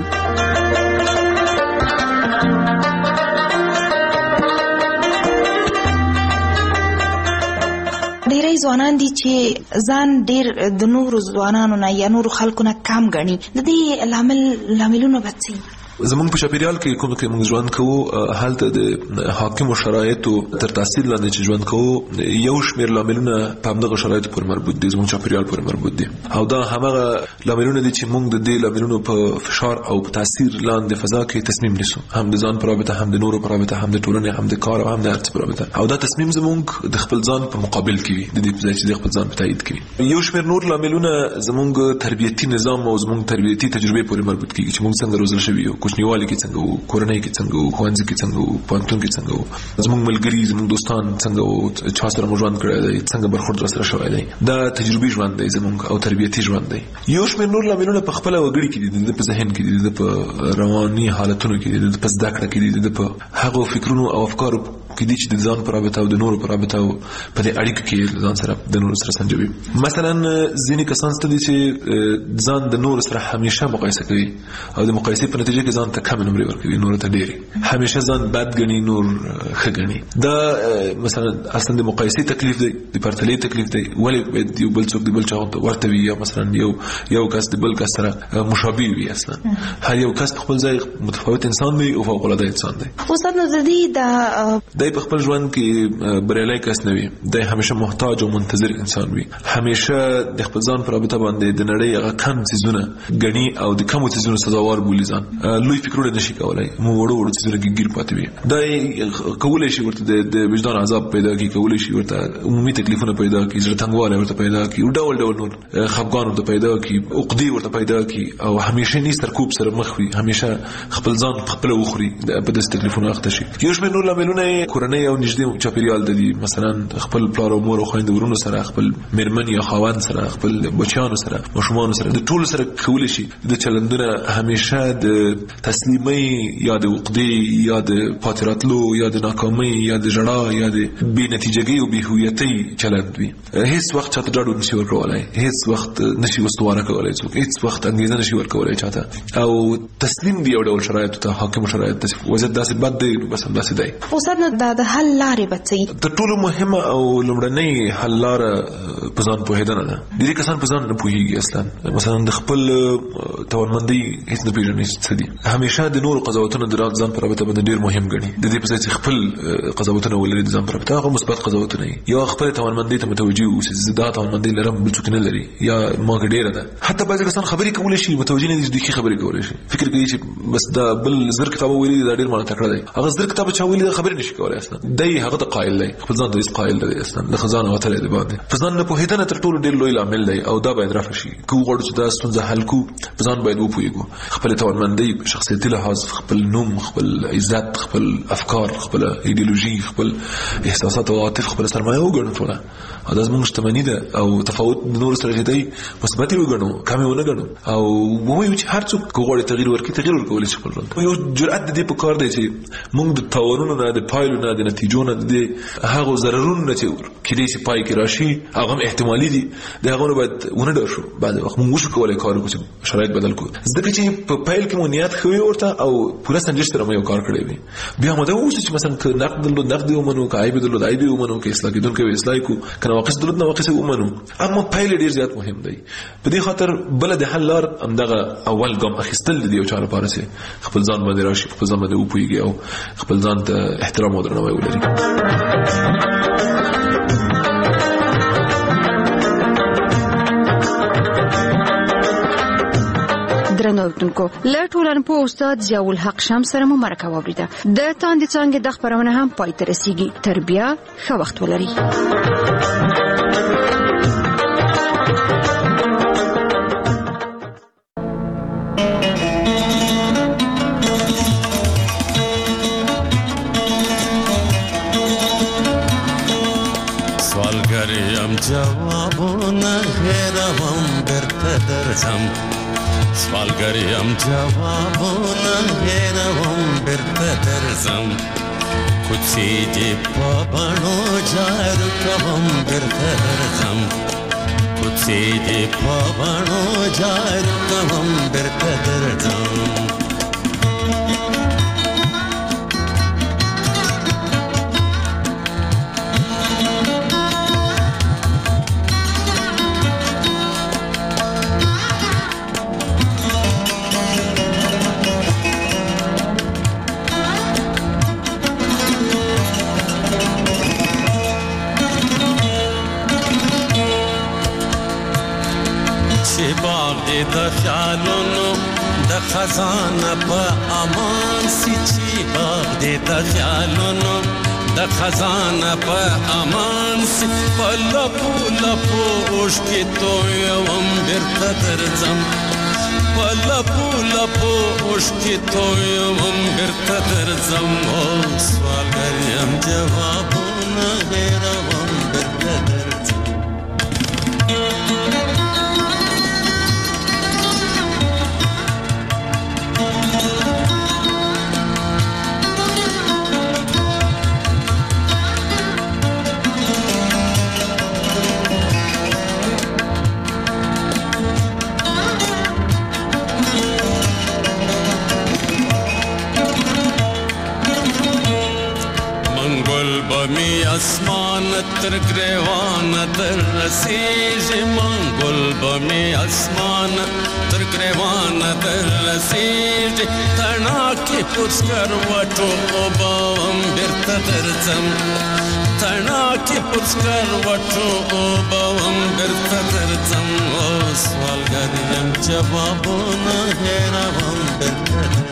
ډیری ځوانان دي چې ځان ډیر د نورو ځوانانو نه یا نورو خلکو نه کم ګڼي. د دې لامل لاملونه به څه وي؟ زمونږ په چاپیریال کې کوم کې موږ ژوند کوو هلته د حاکمو شرایطو تر تاثیر لاندې چې ژوند کوو یو شمېر لاملونه په همدغه شرایطو پورې مربوط دي، زمونږ چاپیریال پورې مربوط دي او دا همغه لاملونه دي چې موږ د دې لاملونو په فشار او په تاثیر لاندې فضا کې تصمیم نیسو، هم د ځان په رابطه، هم د نورو په رابطه، هم د ټولنې، هم د کار او هم د هر څه په رابطه. او دا تصمیم زمونږ د خپل ځان په مقابل کې وي، د دې په ځای چې د خپل ځان په تایید کې وي. یو شمېر نور لاملونه زمونږ تربیتي نظام او زمونږ تربیتي تجربې پورې مربوط کیږي چې موږ څنګه روزل شوي یو، کوچنیوالي کې څنګه وو، کورنۍ کې څنګه وو، ښوونځي کې څنګه وو، پوهنتون کې څنګه وو، زموږ ملګري، زموږ دوستان څنګه وو، چا سره مو ژوند کړی دی، څنګه برخورد ورسره شوی دی. دا تجربي ژوند دی زموږ او تربیتي ژوند دی. یو شمېر نور لاملونه په خپله وګړي کې دي، د په ذهن کې دي، د په رواني حالتونو کې دي، د په زده کړه کې دي، د په هغو فکرونو او افکارو کې دي چې د ځان په رابطه او د نورو په رابطه او په دې اړیکو کې ځان سره د نورو سره سنجوي. مثلا ځینې کسان ستاسو دي چې ځان د نورو سره همیشه مقایسه کوي او د مقایسې په نتیجه کې ځان ته کم نمرې ورکوي، نور ته ډېرې، همیشه ځان بد ګڼي، نور ښه ګڼي. دا مثلا اصلا د مقایسې تکلیف دی، د پرتلې تکلیف دی. ولې باید یو بل څوک د بل چا ورته وي یا مثلا یو یو کس د بل کس سره مشابه وي؟ اصلا هر یو کس په خپل ځای متفاوت انسان دی او فوق العاده انسان دی. استاد نو د دې د دی په خپل ژوند کې بریالی کس نه وي، دی همیشه محتاج او منتظر انسان وي، همیشه د خپل ځان په رابطه باندې د نړۍ هغه کم څیزونه ګڼي او د کمو څیزونو سزاوار بولي ځان. لوی فکرونه نشي کولای، مو وړو وړو څیزونه کې ګیر پاتې وي. دا کولی شي ورته د وجدان عذاب پیدا کړي، کولی شي ورته عمومي تکلیفونه پیدا کړي، زړه تنګوالی ورته پیدا کړي، ډول ډول نور خفګان ورته پیدا کړي، عقدې ورته پیدا کړي او همیشه ني سرکوب سره مخ وي، همیشه خپل ځان خپل وخوري په داسې تکلیفونو اخته شي. یو شمېر نور لاملونه کورنۍ او نږدې چاپیریال د دي، مثلا خپل پلار او مور او خویندو ورونو سره، خپل میرمن یا خاوند سره، خپل بچیانو سره، ماشومانو سره، د ټولو سره کولی شي د چلندونه همیشه د تسلیمۍ یا د عقدې یا د پاتې راتلو یا د ناکامۍ یا د ژړا یا د بې نتیجګۍ او بې هویتۍ چلند وي. هیڅ وخت چاته ډاډ نشي ورکولی، هیڅ وخت نشي استواره کولی څوک، هیڅ وخت انګېزه نشي ورکولی چاته او تسلیم دی یو ډول شرایطو ته، حاکمو شرایطو ته. وضعیت داسې بد دی بس همداسې دی. استاد نو دا د حل لارې به څه وي؟ تر ټولو مهمه او لومړنۍ حل لاره په ځان پوهېدنه ده. ډېری کسان په ځان نه پوهېږي اصلا، مثلا د خپل توانمندۍ هېڅ نه پېژني څه دي، همیشه د نورو قضاوتونه د ځان په رابطه باندې ډېر مهم ګڼي. د دې په ځای چې خپل قضاوتونه ولري د ځان په رابطه، هغه مثبت قضاوتونه وي، یا خپل توانمندۍ ته متوجه اوسي، زه دا توانمندۍ لرم بل څوک نه لري یا ما کې ډېره ده. حتی بعضې کسان خبرې کولی شي، متوجه نه دي چې دوی ښې خبرې کولی شي، فکر کوي چې بس دا بل زر کتاب ویلي دا ډېر مانه تکړه دی، هغه زر کتاب چا ویلي دا خبرې نشي کولی، وي اصلا دای هغه د قائل دی خپل ځان د اس قائل دی اصلا د خزانه وته دی باندې فزان نه په هیڅ تر ټولو ډیر لوی عامل دی او دا باید رافع شي کو غوړ چې دا ستونزه حل کو فزان باید وپویګو خپل توانمندي شخصیتي لحاظ خپل نوم خپل عزت خپل افکار خپل ایدئولوژي خپل احساسات او عاطفه خپل سرمایه وګڼو ټول دا زموږ شتمني ده او تفاوت نور سره دی مثبت وګڼو کم ونه ګڼو او وایو چې هر څوک کوغړی تغییر ورکړي تغییر ورکول شي خپل ژوند یو جرأت دې په کار دی چې موږ د تاورونو نه د پایلو نه د نتیجو نه د هغه ضررونو نه چې کله چې پای کې راشي هغه احتمالي دي د هغه باید ونه ډار شو بعد وخت موږ شو کولای کار وکړو شرایط بدل کړو ځکه چې په پایل کې مو نیت خوي ورته او پوره سنجش سره مې کار کړی وي بیا مو دا اوس چې مثلا نقد له نقد ومنو کایب له عیب ومنو کې اصلاح کېدون کې اصلاح کو کنه واقع دلته نو واقع ومنو اما پایل ډیر زیات مهم دی په دې خاطر بل د حل لار همدغه اول ګام اخیستل دی او چاره پاره سي خپل ځان باندې راشي خپل ځان باندې وپويږي او خپل ځان ته احترام او درناوی ولري. درنوتونکو له ټولنپوه استاد ضیاء الحق شمس سره مو مرکه واوریده د تاندې څنګه د خبرونه هم پای ته رسیږي تر بیا ښه وخت ولري. جوابونه هیروم درته درځم سوالګریم جوابونه هیروم درته درځم کوڅې دې په بڼو جارو کوم درته درځم کوڅې دې په بڼو جارو کوم درته درځم د خیالونو د خزانه په امان سي چې باغ دې د خیالونو د خزانه په امان سي په لپو لپو اوښکې تویوم بیرته درځم په لپو لپو اوښکې تویوم بیرته درځم او سوالګر یم جوابونه هېروم بیرته درځم. بمی اسمان تر گریوان در رسیږي منګل بمی اسمان تر گریوان در رسیږي تنا کې پوسکر وټو وبم بیرته درځم تنا کې پوسکر وټو وبم بیرته درځم او سوالګر یم جوابونه هېروم بیرته درځم.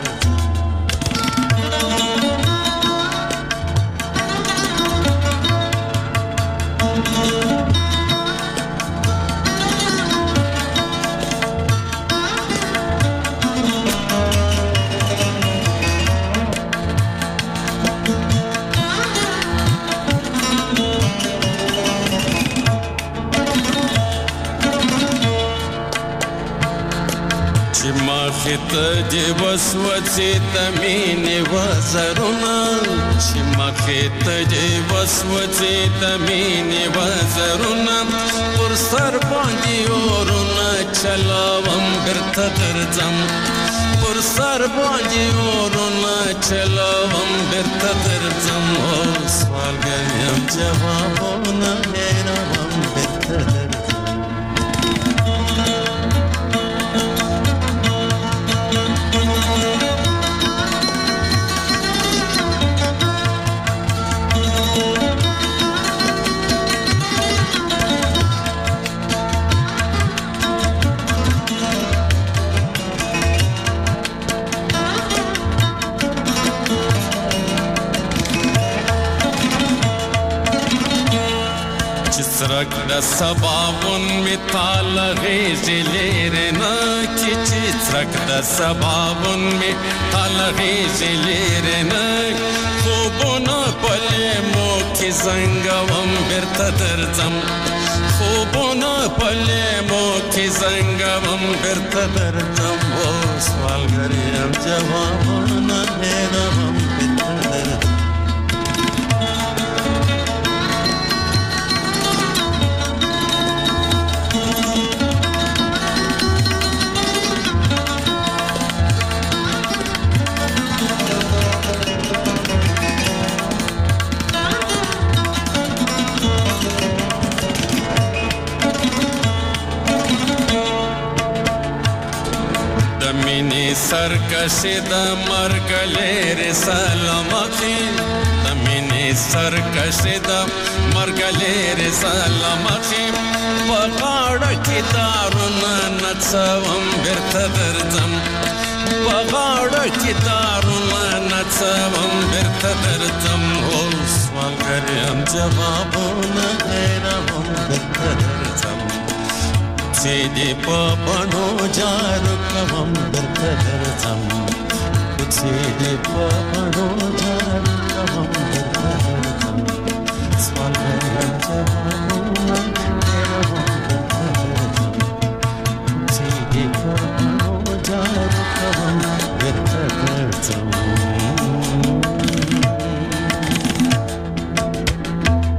ته دې وسوسې د مینې وزرونه چې مخې ته دې وسوسې د مینې وزرونه پر سر باندې اورونه چلاوم بیرته درځم پر سر باندې اورونه چلاوم بیرته درځم او سوالګر یم جوابونه هېروم بیرته درځم. څرک د سباون می تال غیزی لیرنا کی چی څرک د سباون می تال غیزی لیرنا خوبونه پلې مو کی زنګوم برته درځم خوبونه پلې مو کی زنګوم برته درځم او سوالګریم جوابونه هېروم برته درځم سرکشی دا مرگ لیر سلامتی دمینی سرکشی دا مرگ لیر سلامتی بغاڑا کی دارونا نتسوام برتا درزم بغاڑا کی دارونا نتسوام برتا درزم او سوال کریم جوابونا غیرم برتا درزم سیدی پاپانو جارو کوم درته درځم سیدی پاپانو جارو کوم درته درځم سوال غیر جوابونه